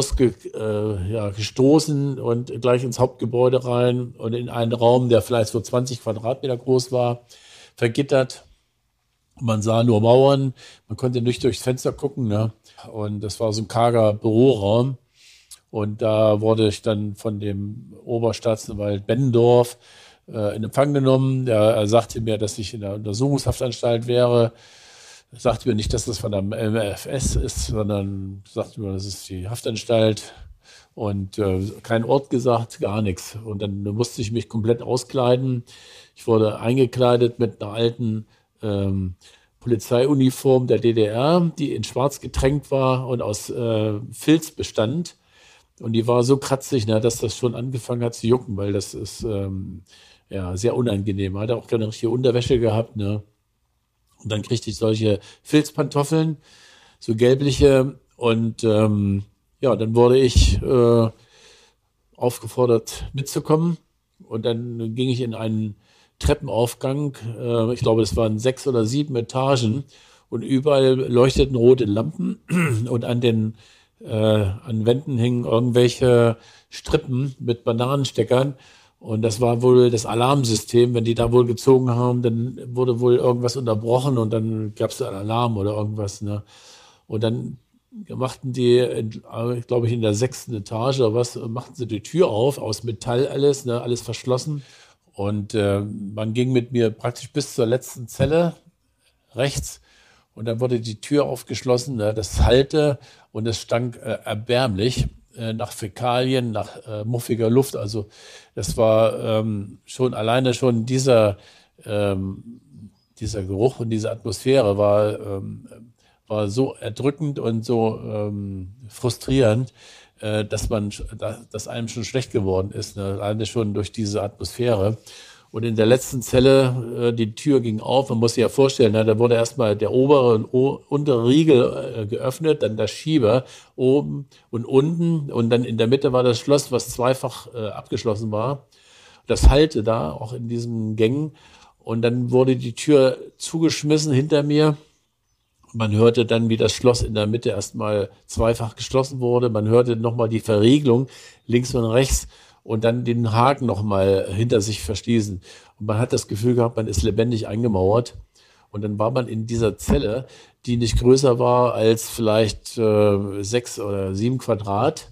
gestoßen und gleich ins Hauptgebäude rein und in einen Raum, der vielleicht so 20 Quadratmeter groß war, vergittert. Man sah nur Mauern, man konnte nicht durchs Fenster gucken, ne? Und das war so ein karger Büroraum. Und da wurde ich dann von dem Oberstaatsanwalt Bendorf in Empfang genommen. Er sagte mir, dass ich in der Untersuchungshaftanstalt wäre. Er sagte mir nicht, dass das von der MFS ist, sondern sagte mir, das ist die Haftanstalt. Und kein Ort gesagt, gar nichts. Und dann musste ich mich komplett auskleiden. Ich wurde eingekleidet mit einer alten Polizeiuniform der DDR, die in schwarz getränkt war und aus Filz bestand. Und die war so kratzig, dass das schon angefangen hat zu jucken, weil das ist sehr unangenehm. Man hat auch keine richtige Unterwäsche gehabt, ne? Und dann kriegte ich solche Filzpantoffeln, so gelbliche. Und dann wurde ich aufgefordert mitzukommen. Und dann ging ich in einen Treppenaufgang. Ich glaube, es waren 6 oder 7 Etagen. Und überall leuchteten rote Lampen. Und an Wänden hingen irgendwelche Strippen mit Bananensteckern. Und das war wohl das Alarmsystem. Wenn die da wohl gezogen haben, dann wurde wohl irgendwas unterbrochen und dann gab es einen Alarm oder irgendwas. Ne? Und dann machten die, glaube ich, in der 6. Etage oder was, machten sie die Tür auf, aus Metall alles, ne, alles verschlossen. Und man ging mit mir praktisch bis zur letzten Zelle rechts. Und dann wurde die Tür aufgeschlossen, ne, das hallte und es stank erbärmlich nach Fäkalien, nach muffiger Luft. Also das war alleine schon dieser Geruch und diese Atmosphäre war so erdrückend und so frustrierend, dass einem schon schlecht geworden ist, ne? Alleine schon durch diese Atmosphäre. Und in der letzten Zelle, die Tür ging auf, man muss sich ja vorstellen, da wurde erstmal der obere und untere Riegel geöffnet, dann der Schieber oben und unten und dann in der Mitte war das Schloss, was zweifach abgeschlossen war. Das hallte da, auch in diesen Gängen. Und dann wurde die Tür zugeschmissen hinter mir. Man hörte dann, wie das Schloss in der Mitte erstmal zweifach geschlossen wurde. Man hörte nochmal die Verriegelung links und rechts. Und dann den Haken nochmal hinter sich verschließen. Und man hat das Gefühl gehabt, man ist lebendig eingemauert. Und dann war man in dieser Zelle, die nicht größer war als vielleicht 6 oder 7 Quadrat.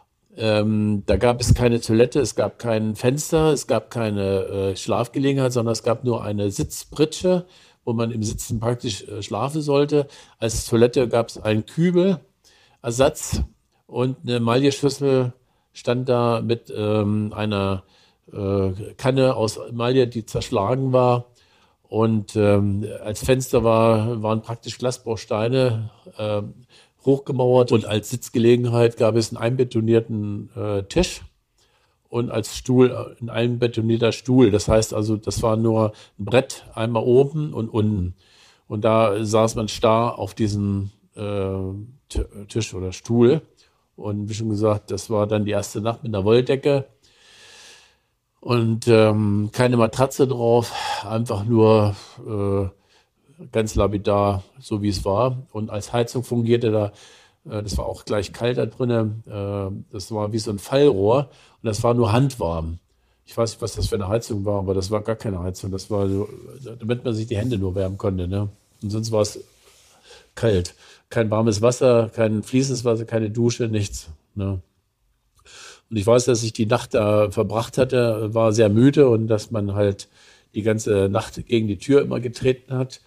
Da gab es keine Toilette, es gab kein Fenster, es gab keine Schlafgelegenheit, sondern es gab nur eine Sitzpritsche, wo man im Sitzen praktisch schlafen sollte. Als Toilette gab es einen Kübelersatz und eine Emailleschüssel stand da mit einer Kanne aus Emaille, die zerschlagen war. Und als Fenster waren praktisch Glasbausteine hochgemauert. Und als Sitzgelegenheit gab es einen einbetonierten Tisch und als Stuhl ein einbetonierter Stuhl. Das heißt also, das war nur ein Brett, einmal oben und unten. Und da saß man starr auf diesem Tisch oder Stuhl. Und wie schon gesagt, das war dann die erste Nacht mit einer Wolldecke und keine Matratze drauf, einfach nur ganz lapidar, so wie es war. Und als Heizung fungierte da, das war auch gleich kalt da drinnen, das war wie so ein Fallrohr und das war nur handwarm. Ich weiß nicht, was das für eine Heizung war, aber das war gar keine Heizung. Das war so, damit man sich die Hände nur wärmen konnte, ne? Und sonst war es kalt. Kein warmes Wasser, kein fließendes Wasser, keine Dusche, nichts. Ne? Und ich weiß, dass ich die Nacht da verbracht hatte, war sehr müde und dass man halt die ganze Nacht gegen die Tür immer getreten hat.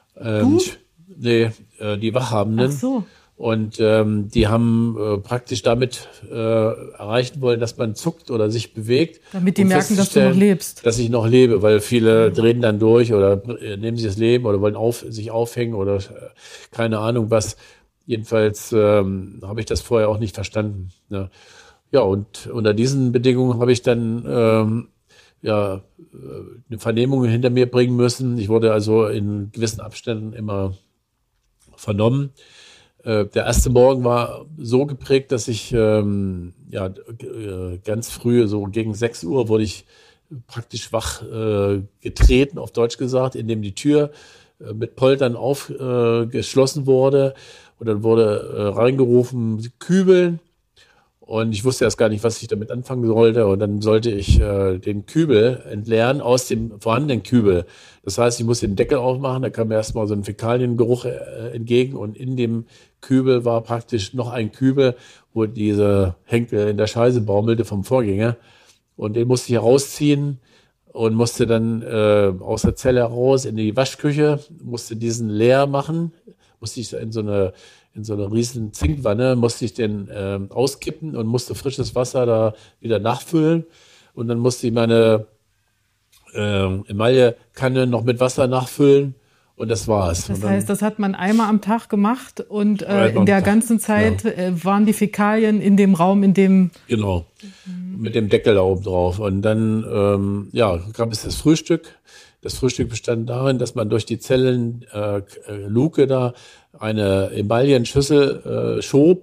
Die Wachhabenden. Ach so. Und die haben praktisch damit erreichen wollen, dass man zuckt oder sich bewegt. Damit die merken, dass du noch lebst. Dass ich noch lebe, weil viele drehen dann durch oder nehmen sich das Leben oder wollen sich aufhängen oder keine Ahnung was. Jedenfalls habe ich das vorher auch nicht verstanden. Ne? Ja, und unter diesen Bedingungen habe ich dann eine Vernehmung hinter mir bringen müssen. Ich wurde also in gewissen Abständen immer vernommen. Der erste Morgen war so geprägt, dass ich ganz früh, so gegen 6 Uhr, wurde ich praktisch wach getreten, auf Deutsch gesagt, indem die Tür mit Poltern aufgeschlossen wurde Und dann wurde reingerufen, Kübeln. Und ich wusste erst gar nicht, was ich damit anfangen sollte. Und dann sollte ich den Kübel entleeren aus dem vorhandenen Kübel. Das heißt, ich musste den Deckel aufmachen. Da kam mir erstmal so ein Fäkaliengeruch entgegen. Und in dem Kübel war praktisch noch ein Kübel, wo diese Henkel in der Scheiße baumelte vom Vorgänger. Und den musste ich herausziehen und musste dann aus der Zelle raus in die Waschküche, musste diesen leer machen, musste ich in so eine riesen Zinkwanne, musste ich den auskippen und musste frisches Wasser da wieder nachfüllen. Und dann musste ich meine Emaillekanne noch mit Wasser nachfüllen. Und das war's. Das heißt, das hat man einmal am Tag gemacht und in der ganzen Zeit waren die Fäkalien in dem Raum, in dem... Genau, mit dem Deckel da oben drauf. Und dann gab es das Frühstück. Das Frühstück bestand darin, dass man durch die Zellenluke da eine Emaillenschüssel schob.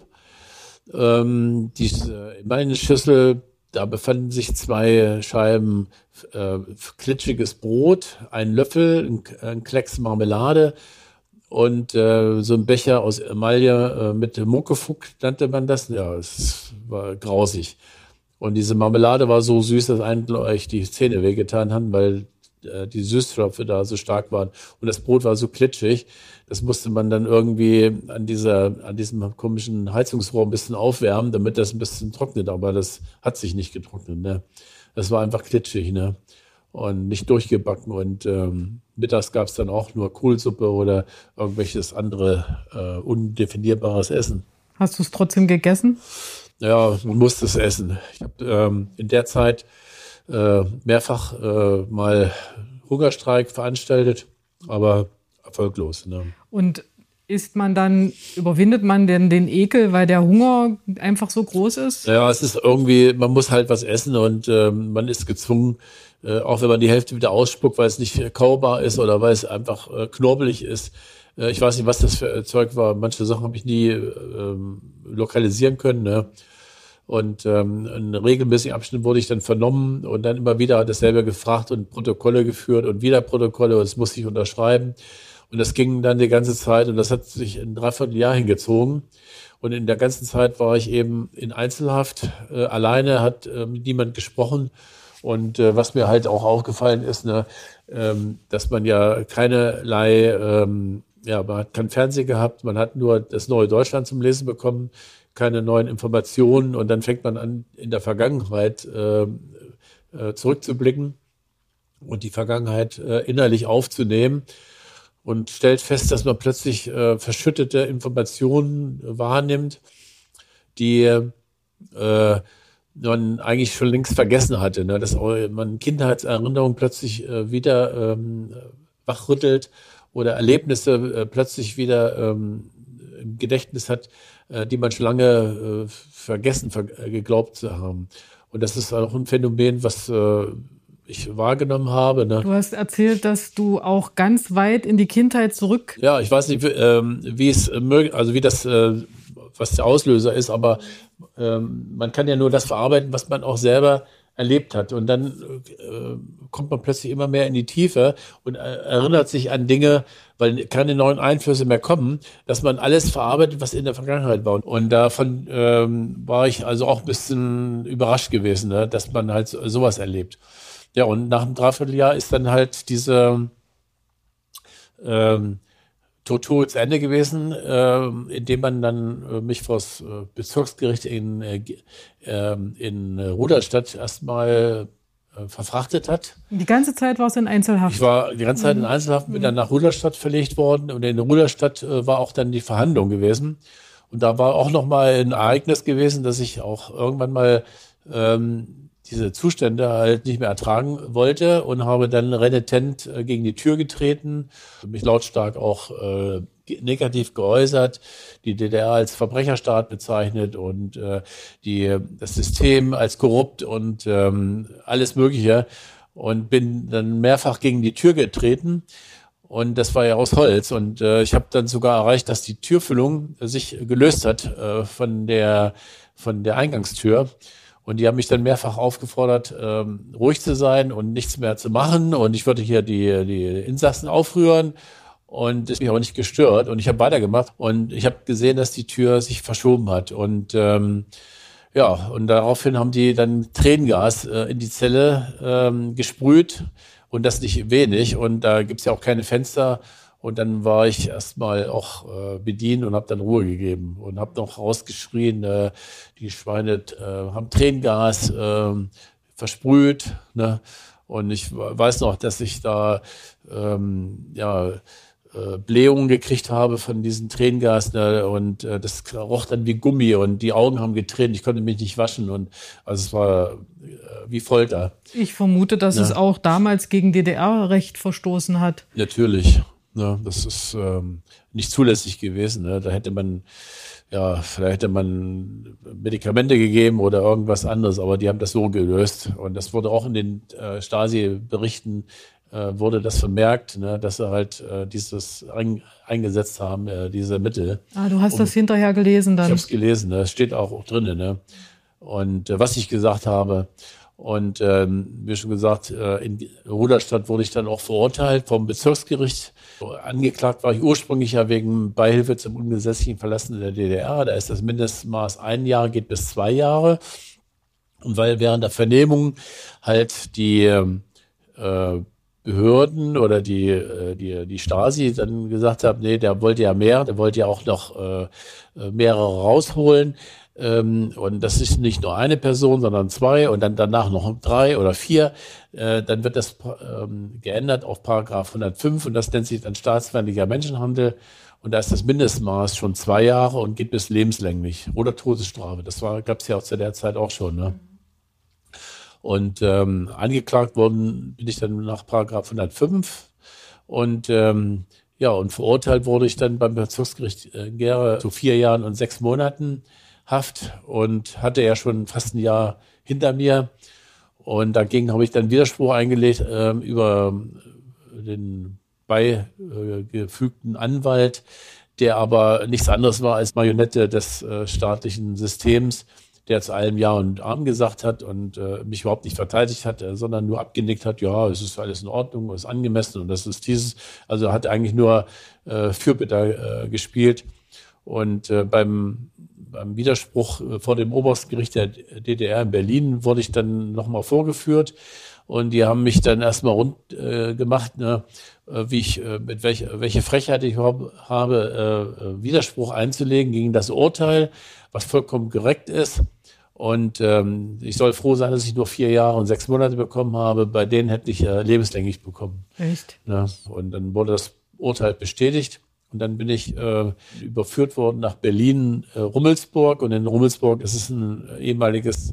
Diese Emaillenschüssel, da befanden sich 2 Scheiben klitschiges Brot, ein Löffel, ein Klecks Marmelade und so ein Becher aus Emaille mit Muckefuck nannte man das. Ja, es war grausig. Und diese Marmelade war so süß, dass eigentlich die Zähne wehgetan haben, weil die Süßstoffe da so stark waren. Und das Brot war so klitschig, das musste man dann irgendwie an diesem komischen Heizungsrohr ein bisschen aufwärmen, damit das ein bisschen trocknet. Aber das hat sich nicht getrocknet, ne? Das war einfach klitschig, ne? Und nicht durchgebacken. Und mittags gab es dann auch nur Kohlsuppe oder irgendwelches andere undefinierbares Essen. Hast du es trotzdem gegessen? Ja, man musste es essen. Ich habe in der Zeit mehrfach mal Hungerstreik veranstaltet, aber erfolglos. Ne? Und überwindet man denn den Ekel, weil der Hunger einfach so groß ist? Ja, es ist irgendwie, man muss halt was essen und man ist gezwungen, auch wenn man die Hälfte wieder ausspuckt, weil es nicht kaubar ist oder weil es einfach knorbelig ist. Ich weiß nicht, was das für Zeug war. Manche Sachen habe ich nie lokalisieren können. Ne? Und in regelmäßigen Abschnitten wurde ich dann vernommen und dann immer wieder hat es selber gefragt und Protokolle geführt und wieder Protokolle und das musste ich unterschreiben. Und das ging dann die ganze Zeit und das hat sich ein Dreivierteljahr hingezogen. Und in der ganzen Zeit war ich eben in Einzelhaft. Alleine hat niemand gesprochen. Und was mir halt auch aufgefallen ist, ne, dass man ja keinerlei, man hat kein Fernsehen gehabt, man hat nur das Neue Deutschland zum Lesen bekommen, keine neuen Informationen. Und dann fängt man an, in der Vergangenheit zurückzublicken und die Vergangenheit innerlich aufzunehmen. Und stellt fest, dass man plötzlich verschüttete Informationen wahrnimmt, die man eigentlich schon längst vergessen hatte. Ne? Dass man Kindheitserinnerungen plötzlich wieder wachrüttelt oder Erlebnisse plötzlich wieder im Gedächtnis hat, die man schon lange geglaubt zu haben. Und das ist auch ein Phänomen, was ich wahrgenommen habe. Ne? Du hast erzählt, dass du auch ganz weit in die Kindheit zurück... Ja, ich weiß nicht, wie das, was der Auslöser ist, aber man kann ja nur das verarbeiten, was man auch selber erlebt hat. Und dann kommt man plötzlich immer mehr in die Tiefe und erinnert sich an Dinge, weil keine neuen Einflüsse mehr kommen, dass man alles verarbeitet, was in der Vergangenheit war. Und davon war ich also auch ein bisschen überrascht gewesen, ne? Dass man halt sowas erlebt. Ja, und nach einem Dreivierteljahr ist dann halt diese Tortur zu Ende gewesen, indem man dann mich vors Bezirksgericht in Rudolstadt erstmal verfrachtet hat. Die ganze Zeit warst du in Einzelhaft? Ich war die ganze Zeit in Einzelhaft, bin dann nach Rudolstadt verlegt worden und in Rudolstadt war auch dann die Verhandlung gewesen. Und da war auch noch mal ein Ereignis gewesen, dass ich auch irgendwann mal diese Zustände halt nicht mehr ertragen wollte und habe dann renitent gegen die Tür getreten, mich lautstark auch negativ geäußert, die DDR als Verbrecherstaat bezeichnet und das System als korrupt und alles Mögliche und bin dann mehrfach gegen die Tür getreten. Und das war ja aus Holz. Und ich habe dann sogar erreicht, dass die Türfüllung sich gelöst hat von der Eingangstür. Und die haben mich dann mehrfach aufgefordert, ruhig zu sein und nichts mehr zu machen. Und ich würde hier die Insassen aufrühren. Und das hat mich auch nicht gestört. Und ich habe weitergemacht. Und ich habe gesehen, dass die Tür sich verschoben hat. Und und daraufhin haben die dann Tränengas in die Zelle gesprüht. Und das nicht wenig. Und da gibt's ja auch keine Fenster. Und dann war ich erstmal auch bedient und habe dann Ruhe gegeben. Und habe noch rausgeschrien, die Schweine haben Tränengas versprüht. Ne? Und ich weiß noch, dass ich da Blähungen gekriegt habe von diesem Tränengas, ne? Und das roch dann wie Gummi und die Augen haben getränt. Ich konnte mich nicht waschen und also es war wie Folter. Ich vermute, dass es auch damals gegen DDR-Recht verstoßen hat. Natürlich. Ja, das ist nicht zulässig gewesen. Ne? Da hätte man vielleicht hätte man Medikamente gegeben oder irgendwas anderes, aber die haben das so gelöst. Und das wurde auch in den Stasi-Berichten wurde das vermerkt, ne, dass sie halt dieses eingesetzt haben, diese Mittel. Du hast das hinterher gelesen dann? Ich habe es gelesen, das steht auch drin. Ne? Und was ich gesagt habe. Und wie schon gesagt, in Rudolstadt wurde ich dann auch verurteilt vom Bezirksgericht. Angeklagt war ich ursprünglich ja wegen Beihilfe zum ungesetzlichen Verlassen der DDR. Da ist das Mindestmaß 1 Jahr, geht bis 2 Jahre. Und weil während der Vernehmung halt die Behörden oder die Stasi dann gesagt haben, nee, der wollte ja mehr, der wollte ja auch noch mehrere rausholen. Und das ist nicht nur eine Person, sondern 2 und dann danach noch 3 oder 4. Dann wird das geändert auf Paragraph 105 und das nennt sich dann staatsfeindlicher Menschenhandel. Und da ist das Mindestmaß schon 2 Jahre und geht bis lebenslänglich oder Todesstrafe. Das gab es ja auch zu der Zeit auch schon. Ne? Und angeklagt worden bin ich dann nach Paragraph 105 und und verurteilt wurde ich dann beim Bezirksgericht Gera zu 4 Jahren und 6 Monaten Haft und hatte ja schon fast 1 Jahr hinter mir. Und dagegen habe ich dann Widerspruch eingelegt über den beigefügten Anwalt, der aber nichts anderes war als Marionette des staatlichen Systems, der zu allem Ja und Amen gesagt hat und mich überhaupt nicht verteidigt hat, sondern nur abgenickt hat, ja, es ist alles in Ordnung, es ist angemessen und das ist dieses. Also hat eigentlich nur Fürbitter gespielt. Und beim Widerspruch vor dem Oberstgericht der DDR in Berlin wurde ich dann nochmal vorgeführt und die haben mich dann erstmal rund gemacht, ne, wie ich mit welche Frechheit ich habe, Widerspruch einzulegen gegen das Urteil, was vollkommen korrekt ist. Und ich soll froh sein, dass ich nur 4 Jahre und 6 Monate bekommen habe. Bei denen hätte ich lebenslänglich bekommen. Echt? Ja, und dann wurde das Urteil bestätigt. Und dann bin ich überführt worden nach Berlin, Rummelsburg. Und in Rummelsburg ist es ein ehemaliges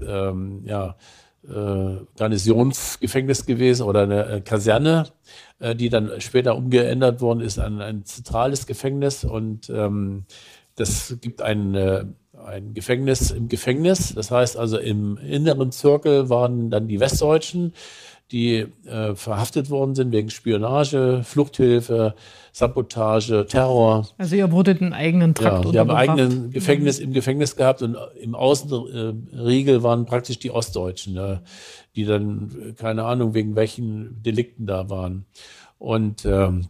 Garnisonsgefängnis gewesen oder eine Kaserne, die dann später umgeändert worden ist an ein zentrales Gefängnis. Und das gibt ein Gefängnis im Gefängnis. Das heißt also im inneren Zirkel waren dann die Westdeutschen, die verhaftet worden sind wegen Spionage, Fluchthilfe, Sabotage, Terror. Also ihr wurdet einen eigenen Trakt wir haben ein eigenes Gefängnis im Gefängnis gehabt und im Außenriegel waren praktisch die Ostdeutschen, die dann, keine Ahnung, wegen welchen Delikten da waren. Und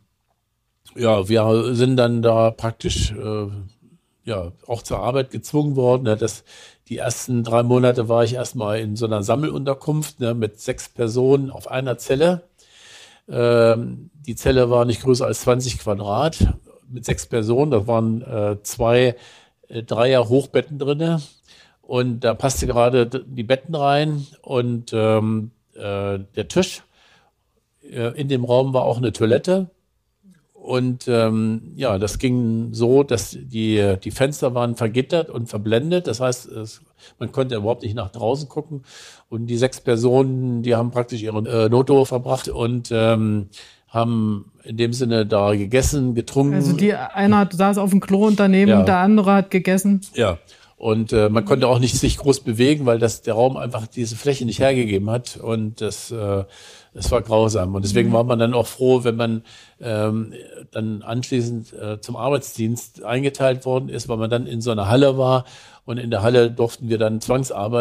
wir sind dann da praktisch auch zur Arbeit gezwungen worden. Die ersten 3 Monate war ich erstmal in so einer Sammelunterkunft mit 6 Personen auf einer Zelle. Die Zelle war nicht größer als 20 Quadrat mit 6 Personen. Da waren 2 Dreier-Hochbetten drinne und da passte gerade die Betten rein und der Tisch. In dem Raum war auch eine Toilette. Und das ging so, dass die Fenster waren vergittert und verblendet. Das heißt, man konnte überhaupt nicht nach draußen gucken. Und die 6 Personen, die haben praktisch ihre Notruhe verbracht und haben in dem Sinne da gegessen, getrunken. Also einer saß auf dem Klo und daneben der andere hat gegessen. Ja. Und man konnte auch nicht sich groß bewegen, weil der Raum einfach diese Fläche nicht hergegeben hat. Und das war grausam. Und deswegen war man dann auch froh, wenn man dann anschließend zum Arbeitsdienst eingeteilt worden ist, weil man dann in so einer Halle war. Und in der Halle durften wir dann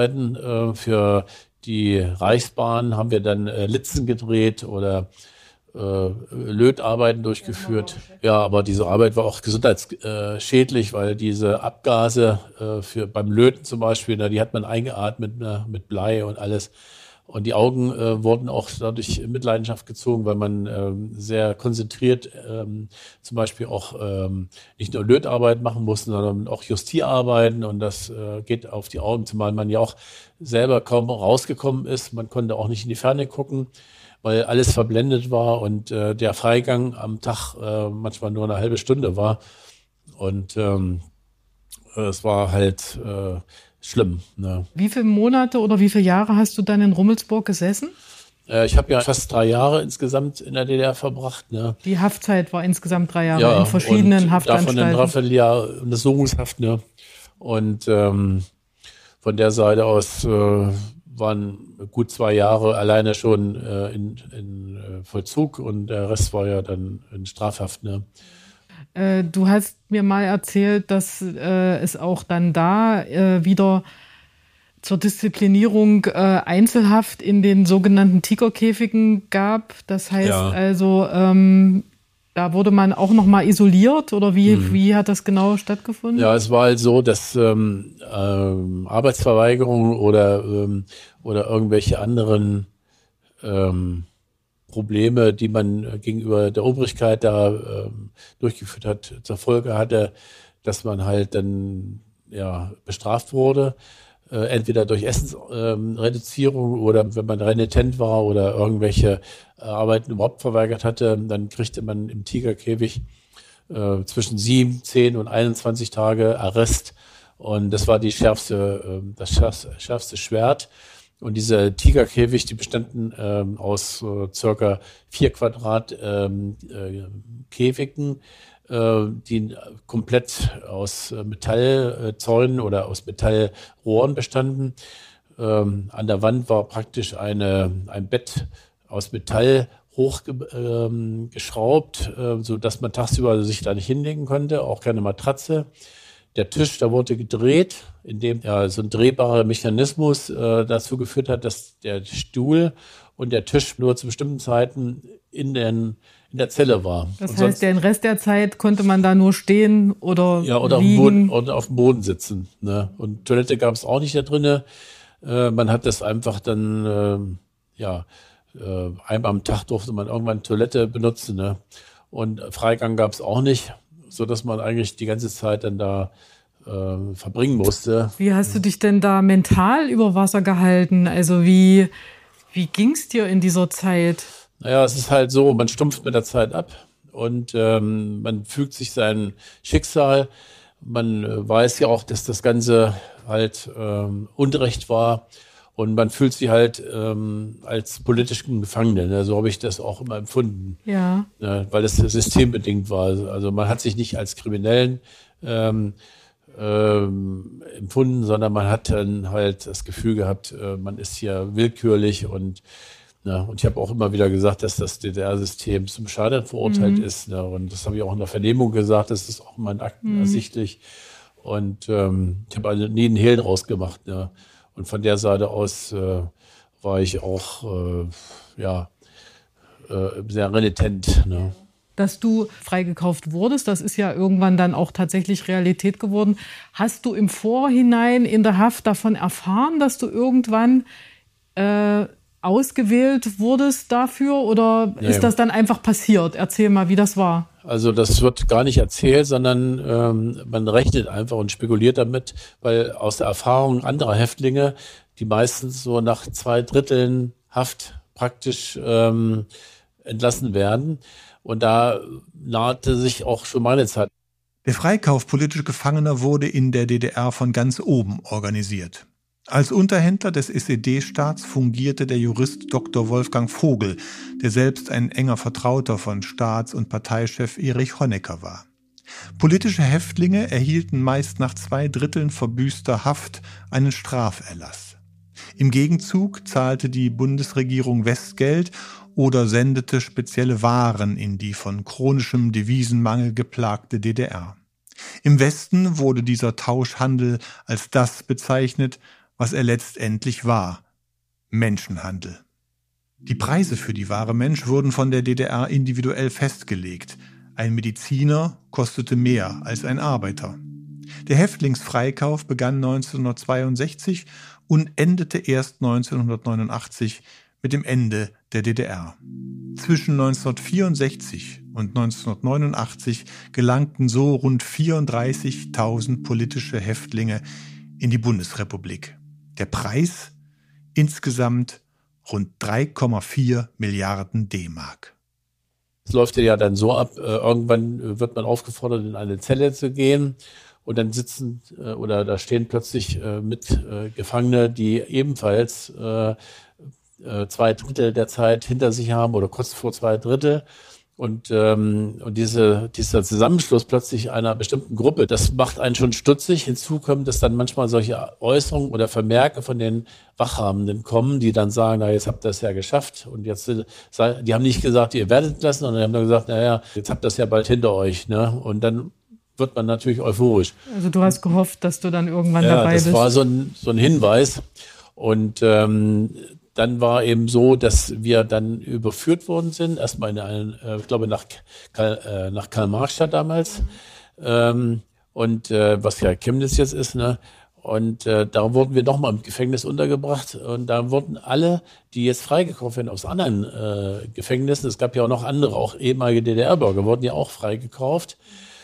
zwangsarbeiten. Für die Reichsbahn haben wir dann Litzen gedreht oder Lötarbeiten durchgeführt. Ja, aber diese Arbeit war auch gesundheitsschädlich, weil diese Abgase beim Löten zum Beispiel, die hat man eingeatmet mit Blei und alles. Und die Augen wurden auch dadurch in Mitleidenschaft gezogen, weil man sehr konzentriert zum Beispiel auch nicht nur Lötarbeit machen musste, sondern auch Justierarbeiten. Und das geht auf die Augen, zumal man ja auch selber kaum rausgekommen ist. Man konnte auch nicht in die Ferne gucken, weil alles verblendet war und der Freigang am Tag manchmal nur eine halbe Stunde war. Und es war halt schlimm. Ne? Wie viele Monate oder wie viele Jahre hast du dann in Rummelsburg gesessen? Ich habe ja fast 3 Jahre insgesamt in der DDR verbracht. Ne? Die Haftzeit war insgesamt 3 Jahre in verschiedenen Haftanstalten. Davon ein Dreivierteljahr Untersuchungshaft. Ne? Und von der Seite aus waren gut 2 Jahre alleine schon in Vollzug und der Rest war ja dann in Strafhaft. Ne? Du hast mir mal erzählt, dass es auch dann da wieder zur Disziplinierung Einzelhaft in den sogenannten Tigerkäfigen gab. Das heißt also, da wurde man auch noch mal isoliert oder wie hat das genau stattgefunden? Ja, es war halt so, dass Arbeitsverweigerung oder irgendwelche anderen Probleme, die man gegenüber der Obrigkeit da durchgeführt hat, zur Folge hatte, dass man halt dann bestraft wurde. Entweder durch Essensreduzierung oder wenn man renitent war oder irgendwelche Arbeiten überhaupt verweigert hatte, dann kriegte man im Tigerkäfig zwischen 7, 10 und 21 Tage Arrest. Und das war das schärfste Schwert. Und diese Tigerkäfig, die bestanden aus circa 4 Quadrat Käfigen, die komplett aus Metallzäunen oder aus Metallrohren bestanden. An der Wand war praktisch ein Bett aus Metall hochgeschraubt, so dass man tagsüber sich da nicht hinlegen konnte, auch keine Matratze. Der Tisch, da wurde gedreht, indem so ein drehbarer Mechanismus dazu geführt hat, dass der Stuhl und der Tisch nur zu bestimmten Zeiten in der Zelle war. Das heißt, den Rest der Zeit konnte man da nur stehen oder liegen? Auf dem Boden sitzen. Ne? Und Toilette gab es auch nicht da drinne. Man hat das einfach dann, einmal am Tag durfte man irgendwann Toilette benutzen. Ne? Und Freigang gab es auch nicht, sodass man eigentlich die ganze Zeit dann da verbringen musste. Wie hast du dich denn da mental über Wasser gehalten? Also wie ging's dir in dieser Zeit? Naja, es ist halt so, man stumpft mit der Zeit ab und man fügt sich sein Schicksal. Man weiß ja auch, dass das Ganze halt Unrecht war und man fühlt sich halt als politischen Gefangenen. Ne? So habe ich das auch immer empfunden, weil das systembedingt war. Also man hat sich nicht als Kriminellen empfunden, sondern man hat dann halt das Gefühl gehabt, man ist hier willkürlich und ich habe auch immer wieder gesagt, dass das DDR-System zum Scheitern verurteilt ist. Ne? Und das habe ich auch in der Vernehmung gesagt, das ist auch in meinen Akten ersichtlich. Und ich habe also nie einen Hehl draus gemacht. Ne? Und von der Seite aus war ich auch sehr renitent. Ne? Dass du freigekauft wurdest, das ist ja irgendwann dann auch tatsächlich Realität geworden. Hast du im Vorhinein in der Haft davon erfahren, dass du irgendwann ausgewählt wurdest dafür oder ist das dann einfach passiert? Erzähl mal, wie das war. Also das wird gar nicht erzählt, sondern man rechnet einfach und spekuliert damit, weil aus der Erfahrung anderer Häftlinge, die meistens so nach 2 Dritteln Haft praktisch entlassen werden. Und da nahte sich auch schon meine Zeit. Der Freikauf politischer Gefangener wurde in der DDR von ganz oben organisiert. Als Unterhändler des SED-Staats fungierte der Jurist Dr. Wolfgang Vogel, der selbst ein enger Vertrauter von Staats- und Parteichef Erich Honecker war. Politische Häftlinge erhielten meist nach 2 Dritteln verbüßter Haft einen Straferlass. Im Gegenzug zahlte die Bundesregierung Westgeld oder sendete spezielle Waren in die von chronischem Devisenmangel geplagte DDR. Im Westen wurde dieser Tauschhandel als das bezeichnet, was er letztendlich war: Menschenhandel. Die Preise für die Ware Mensch wurden von der DDR individuell festgelegt. Ein Mediziner kostete mehr als ein Arbeiter. Der Häftlingsfreikauf begann 1962 und endete erst 1989 mit dem Ende der DDR. Zwischen 1964 und 1989 gelangten so rund 34.000 politische Häftlinge in die Bundesrepublik. Der Preis insgesamt rund 3,4 Milliarden D-Mark. Es läuft ja dann so ab, irgendwann wird man aufgefordert, in eine Zelle zu gehen und dann sitzen oder da stehen plötzlich Gefangene, die ebenfalls 2/3 der Zeit hinter sich haben oder kurz vor 2/3. Und dieser Zusammenschluss plötzlich einer bestimmten Gruppe, das macht einen schon stutzig. Hinzu kommt, dass dann manchmal solche Äußerungen oder Vermerke von den Wachhabenden kommen, die dann sagen, na, jetzt habt ihr es ja geschafft. Und jetzt, die haben nicht gesagt, ihr werdet entlassen, sondern die haben nur gesagt, naja, jetzt habt ihr es ja bald hinter euch. Ne? Und dann wird man natürlich euphorisch. Also du hast gehofft, dass du dann irgendwann dabei bist. Ja, das war so ein Hinweis. Und dann war eben so, dass wir dann überführt worden sind, erstmal in einen, ich glaube nach Karl-Marx-Stadt damals, und was ja Chemnitz jetzt ist, ne? Und da wurden wir nochmal im Gefängnis untergebracht und da wurden alle, die jetzt freigekauft werden aus anderen Gefängnissen, es gab ja auch noch andere, auch ehemalige DDR-Bürger, wurden ja auch freigekauft.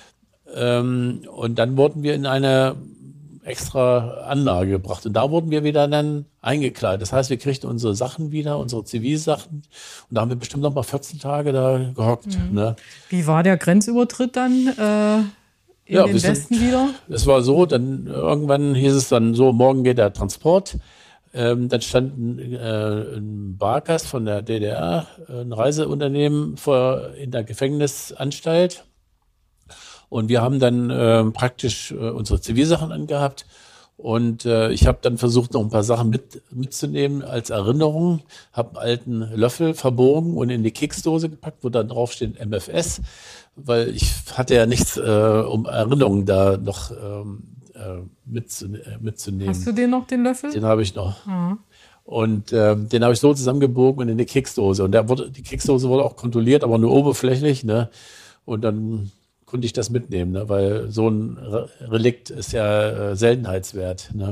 Und dann wurden wir in eine extra Anlage gebracht. Und da wurden wir wieder dann eingekleidet. Das heißt, wir kriegten unsere Sachen wieder, unsere Zivilsachen. Und da haben wir bestimmt noch mal 14 Tage da gehockt. Mhm. Ne? Wie war der Grenzübertritt dann in den Westen wieder? Es war so, dann irgendwann hieß es dann so, morgen geht der Transport. Dann stand ein Bargast von der DDR, ein Reiseunternehmen in der Gefängnisanstalt. Und wir haben dann praktisch unsere Zivilsachen angehabt. Und ich habe dann versucht, noch ein paar Sachen mitzunehmen als Erinnerung. Habe einen alten Löffel verbogen und in die Keksdose gepackt, wo dann drauf steht MFS. Weil ich hatte ja nichts, um Erinnerungen da noch mitzunehmen. Hast du den noch, den Löffel? Den habe ich noch. Mhm. Und den habe ich so zusammengebogen und in die Keksdose. Und die Keksdose wurde auch kontrolliert, aber nur oberflächlich. Ne? Und dann konnte ich das mitnehmen, ne? Weil so ein Relikt ist ja Seltenheitswert. Ne?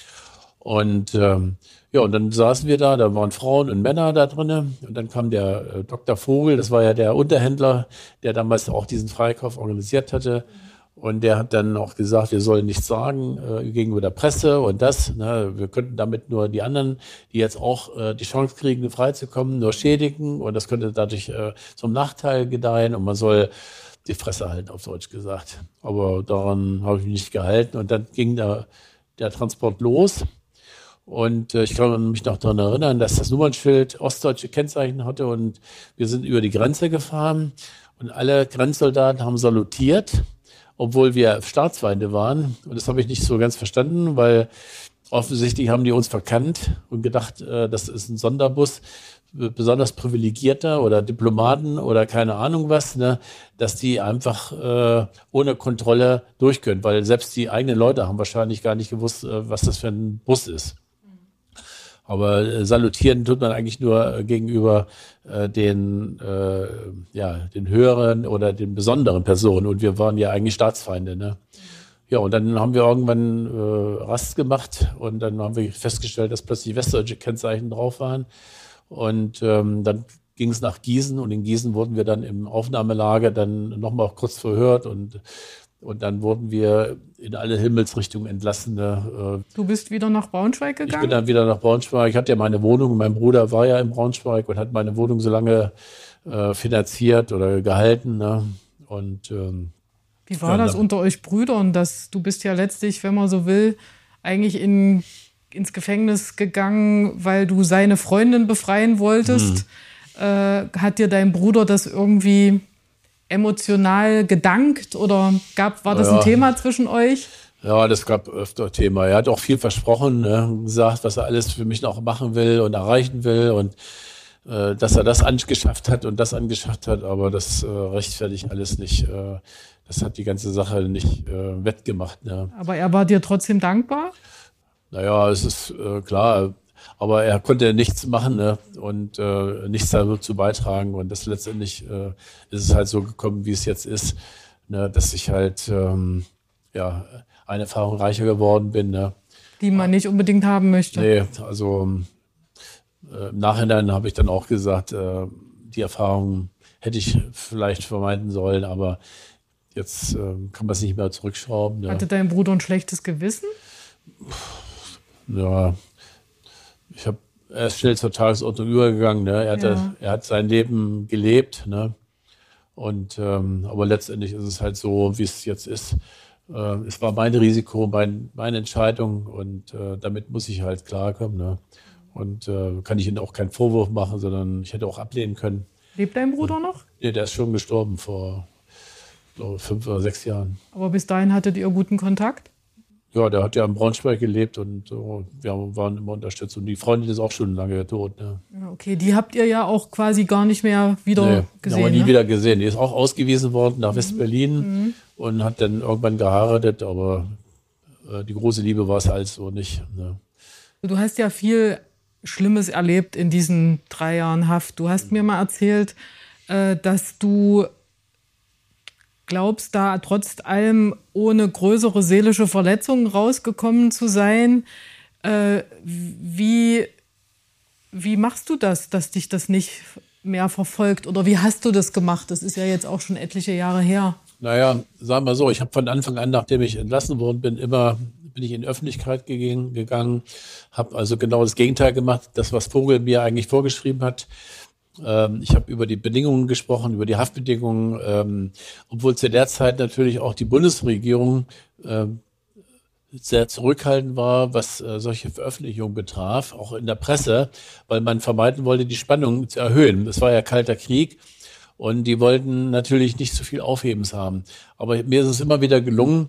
Und und dann saßen wir da waren Frauen und Männer da drinnen. Und dann kam der Dr. Vogel, das war ja der Unterhändler, der damals auch diesen Freikauf organisiert hatte. Und der hat dann auch gesagt, wir sollen nichts sagen gegenüber der Presse und das. Ne? Wir könnten damit nur die anderen, die jetzt auch die Chance kriegen, freizukommen, nur schädigen. Und das könnte dadurch zum Nachteil gedeihen. Und man soll die Fresse halten, auf Deutsch gesagt. Aber daran habe ich mich nicht gehalten. Und dann ging der Transport los. Und ich kann mich noch daran erinnern, dass das Nummernschild ostdeutsche Kennzeichen hatte. Und wir sind über die Grenze gefahren. Und alle Grenzsoldaten haben salutiert, obwohl wir Staatsfeinde waren. Und das habe ich nicht so ganz verstanden, weil offensichtlich haben die uns verkannt und gedacht, das ist ein Sonderbus, besonders Privilegierter oder Diplomaten oder keine Ahnung was, ne, dass die einfach ohne Kontrolle durch können, weil selbst die eigenen Leute haben wahrscheinlich gar nicht gewusst, was das für ein Bus ist. Aber salutieren tut man eigentlich nur gegenüber den höheren oder den besonderen Personen. Und wir waren ja eigentlich Staatsfeinde. Ne? Ja, und dann haben wir irgendwann Rast gemacht und dann haben wir festgestellt, dass plötzlich westdeutsche Kennzeichen drauf waren. Und dann ging es nach Gießen und in Gießen wurden wir dann im Aufnahmelager dann nochmal kurz verhört und dann wurden wir in alle Himmelsrichtungen entlassen. Du bist wieder nach Braunschweig gegangen? Ich bin dann wieder nach Braunschweig. Ich hatte ja meine Wohnung. Mein Bruder war ja in Braunschweig und hat meine Wohnung so lange finanziert oder gehalten. Ne? Und wie war das unter euch Brüdern? Du bist ja letztlich, wenn man so will, eigentlich ins Gefängnis gegangen, weil du seine Freundin befreien wolltest. Hat dir dein Bruder das irgendwie emotional gedankt oder war das ein Thema zwischen euch? Ja, das gab öfter Thema. Er hat auch viel versprochen, ne, gesagt, was er alles für mich noch machen will und erreichen will und dass er das angeschafft hat und das angeschafft hat, aber das rechtfertigt alles nicht. Das hat die ganze Sache nicht wettgemacht. Ne. Aber er war dir trotzdem dankbar? Naja, es ist klar. Aber er konnte nichts machen, ne? Und nichts dazu beitragen. Und das letztendlich ist es halt so gekommen, wie es jetzt ist, ne? Dass ich halt eine Erfahrung reicher geworden bin. Ne? Die man nicht unbedingt haben möchte. Nee, also im Nachhinein habe ich dann auch gesagt, die Erfahrung hätte ich vielleicht vermeiden sollen, aber jetzt kann man es nicht mehr zurückschrauben. Ne? Hatte dein Bruder ein schlechtes Gewissen? Ja, er ist schnell zur Tagesordnung übergegangen. Ne? Er hat sein Leben gelebt. Ne? Und aber letztendlich ist es halt so, wie es jetzt ist. Es war mein Risiko, meine Entscheidung und damit muss ich halt klarkommen. Ne? Und kann ich ihm auch keinen Vorwurf machen, sondern ich hätte auch ablehnen können. Lebt dein Bruder noch? Nee, der ist schon gestorben vor 5 oder 6 Jahren. Aber bis dahin hattet ihr guten Kontakt? Ja, der hat ja in Braunschweig gelebt und wir waren immer unterstützt. Und die Freundin ist auch schon lange tot. Ne? Okay, die habt ihr ja auch quasi gar nicht mehr wieder gesehen. Haben wir nie wieder gesehen. Die ist auch ausgewiesen worden nach West-Berlin und hat dann irgendwann geheiratet, aber die große Liebe war es halt so nicht. Ne? Du hast ja viel Schlimmes erlebt in diesen 3 Jahren Haft. Du hast mir mal erzählt, dass du glaubst, da trotz allem ohne größere seelische Verletzungen rausgekommen zu sein. Wie machst du das, dass dich das nicht mehr verfolgt? Oder wie hast du das gemacht? Das ist ja jetzt auch schon etliche Jahre her. Naja, sagen wir so, ich habe von Anfang an, nachdem ich entlassen worden bin, bin ich in die Öffentlichkeit gegangen, habe also genau das Gegenteil gemacht, das, was Vogel mir eigentlich vorgeschrieben hat. Ich habe über die Bedingungen gesprochen, über die Haftbedingungen, obwohl zu der Zeit natürlich auch die Bundesregierung sehr zurückhaltend war, was solche Veröffentlichungen betraf, auch in der Presse, weil man vermeiden wollte, die Spannung zu erhöhen. Das war ja Kalter Krieg und die wollten natürlich nicht so viel Aufhebens haben. Aber mir ist es immer wieder gelungen,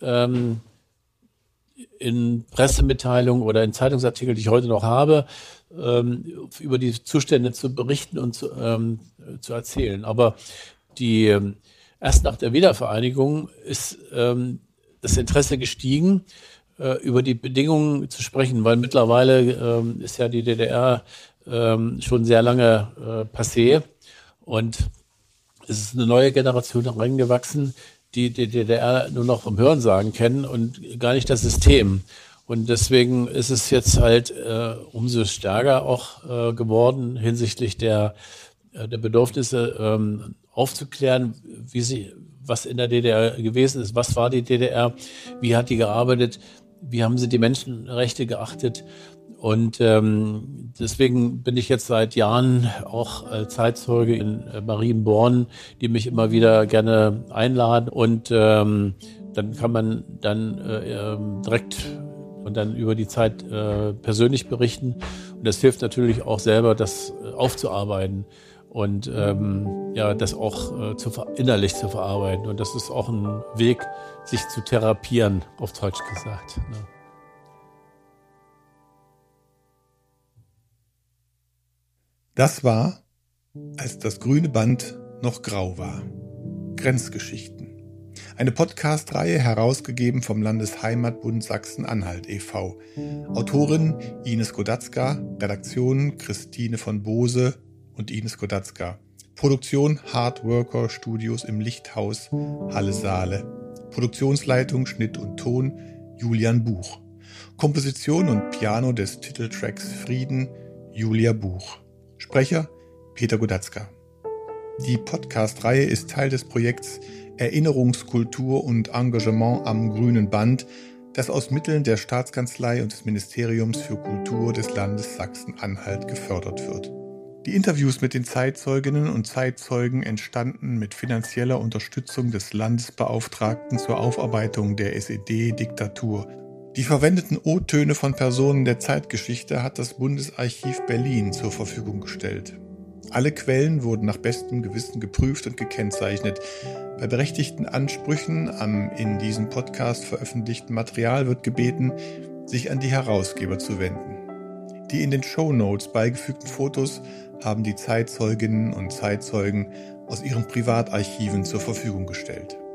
in Pressemitteilungen oder in Zeitungsartikeln, die ich heute noch habe, über die Zustände zu berichten und zu erzählen. Aber erst nach der Wiedervereinigung ist das Interesse gestiegen, über die Bedingungen zu sprechen, weil mittlerweile ist ja die DDR schon sehr lange passé und es ist eine neue Generation hereingewachsen, die DDR nur noch vom Hörensagen kennen und gar nicht das System. Und deswegen ist es jetzt halt umso stärker auch geworden hinsichtlich der Bedürfnisse aufzuklären, was in der DDR gewesen ist, was war die DDR, wie hat die gearbeitet, wie haben sie die Menschenrechte geachtet. Und deswegen bin ich jetzt seit Jahren auch Zeitzeuge in Marienborn, die mich immer wieder gerne einladen. Und dann kann man dann direkt und dann über die Zeit persönlich berichten. Und das hilft natürlich auch selber, das aufzuarbeiten und das auch innerlich zu verarbeiten. Und das ist auch ein Weg, sich zu therapieren, auf Deutsch gesagt. Ne? Das war, als das grüne Band noch grau war. Grenzgeschichten. Eine Podcast-Reihe herausgegeben vom Landesheimatbund Sachsen-Anhalt e.V. Autorin Ines Godatzka, Redaktion Christine von Bose und Ines Godatzka. Produktion Hardworker Studios im Lichthaus Halle-Saale. Produktionsleitung, Schnitt und Ton Julian Buch. Komposition und Piano des Titeltracks Frieden Julia Buch. Sprecher Peter Godatzka. Die Podcast-Reihe ist Teil des Projekts Erinnerungskultur und Engagement am grünen Band, das aus Mitteln der Staatskanzlei und des Ministeriums für Kultur des Landes Sachsen-Anhalt gefördert wird. Die Interviews mit den Zeitzeuginnen und Zeitzeugen entstanden mit finanzieller Unterstützung des Landesbeauftragten zur Aufarbeitung der SED-Diktatur. Die verwendeten O-Töne von Personen der Zeitgeschichte hat das Bundesarchiv Berlin zur Verfügung gestellt. Alle Quellen wurden nach bestem Gewissen geprüft und gekennzeichnet. Bei berechtigten Ansprüchen am in diesem Podcast veröffentlichten Material wird gebeten, sich an die Herausgeber zu wenden. Die in den Shownotes beigefügten Fotos haben die Zeitzeuginnen und Zeitzeugen aus ihren Privatarchiven zur Verfügung gestellt.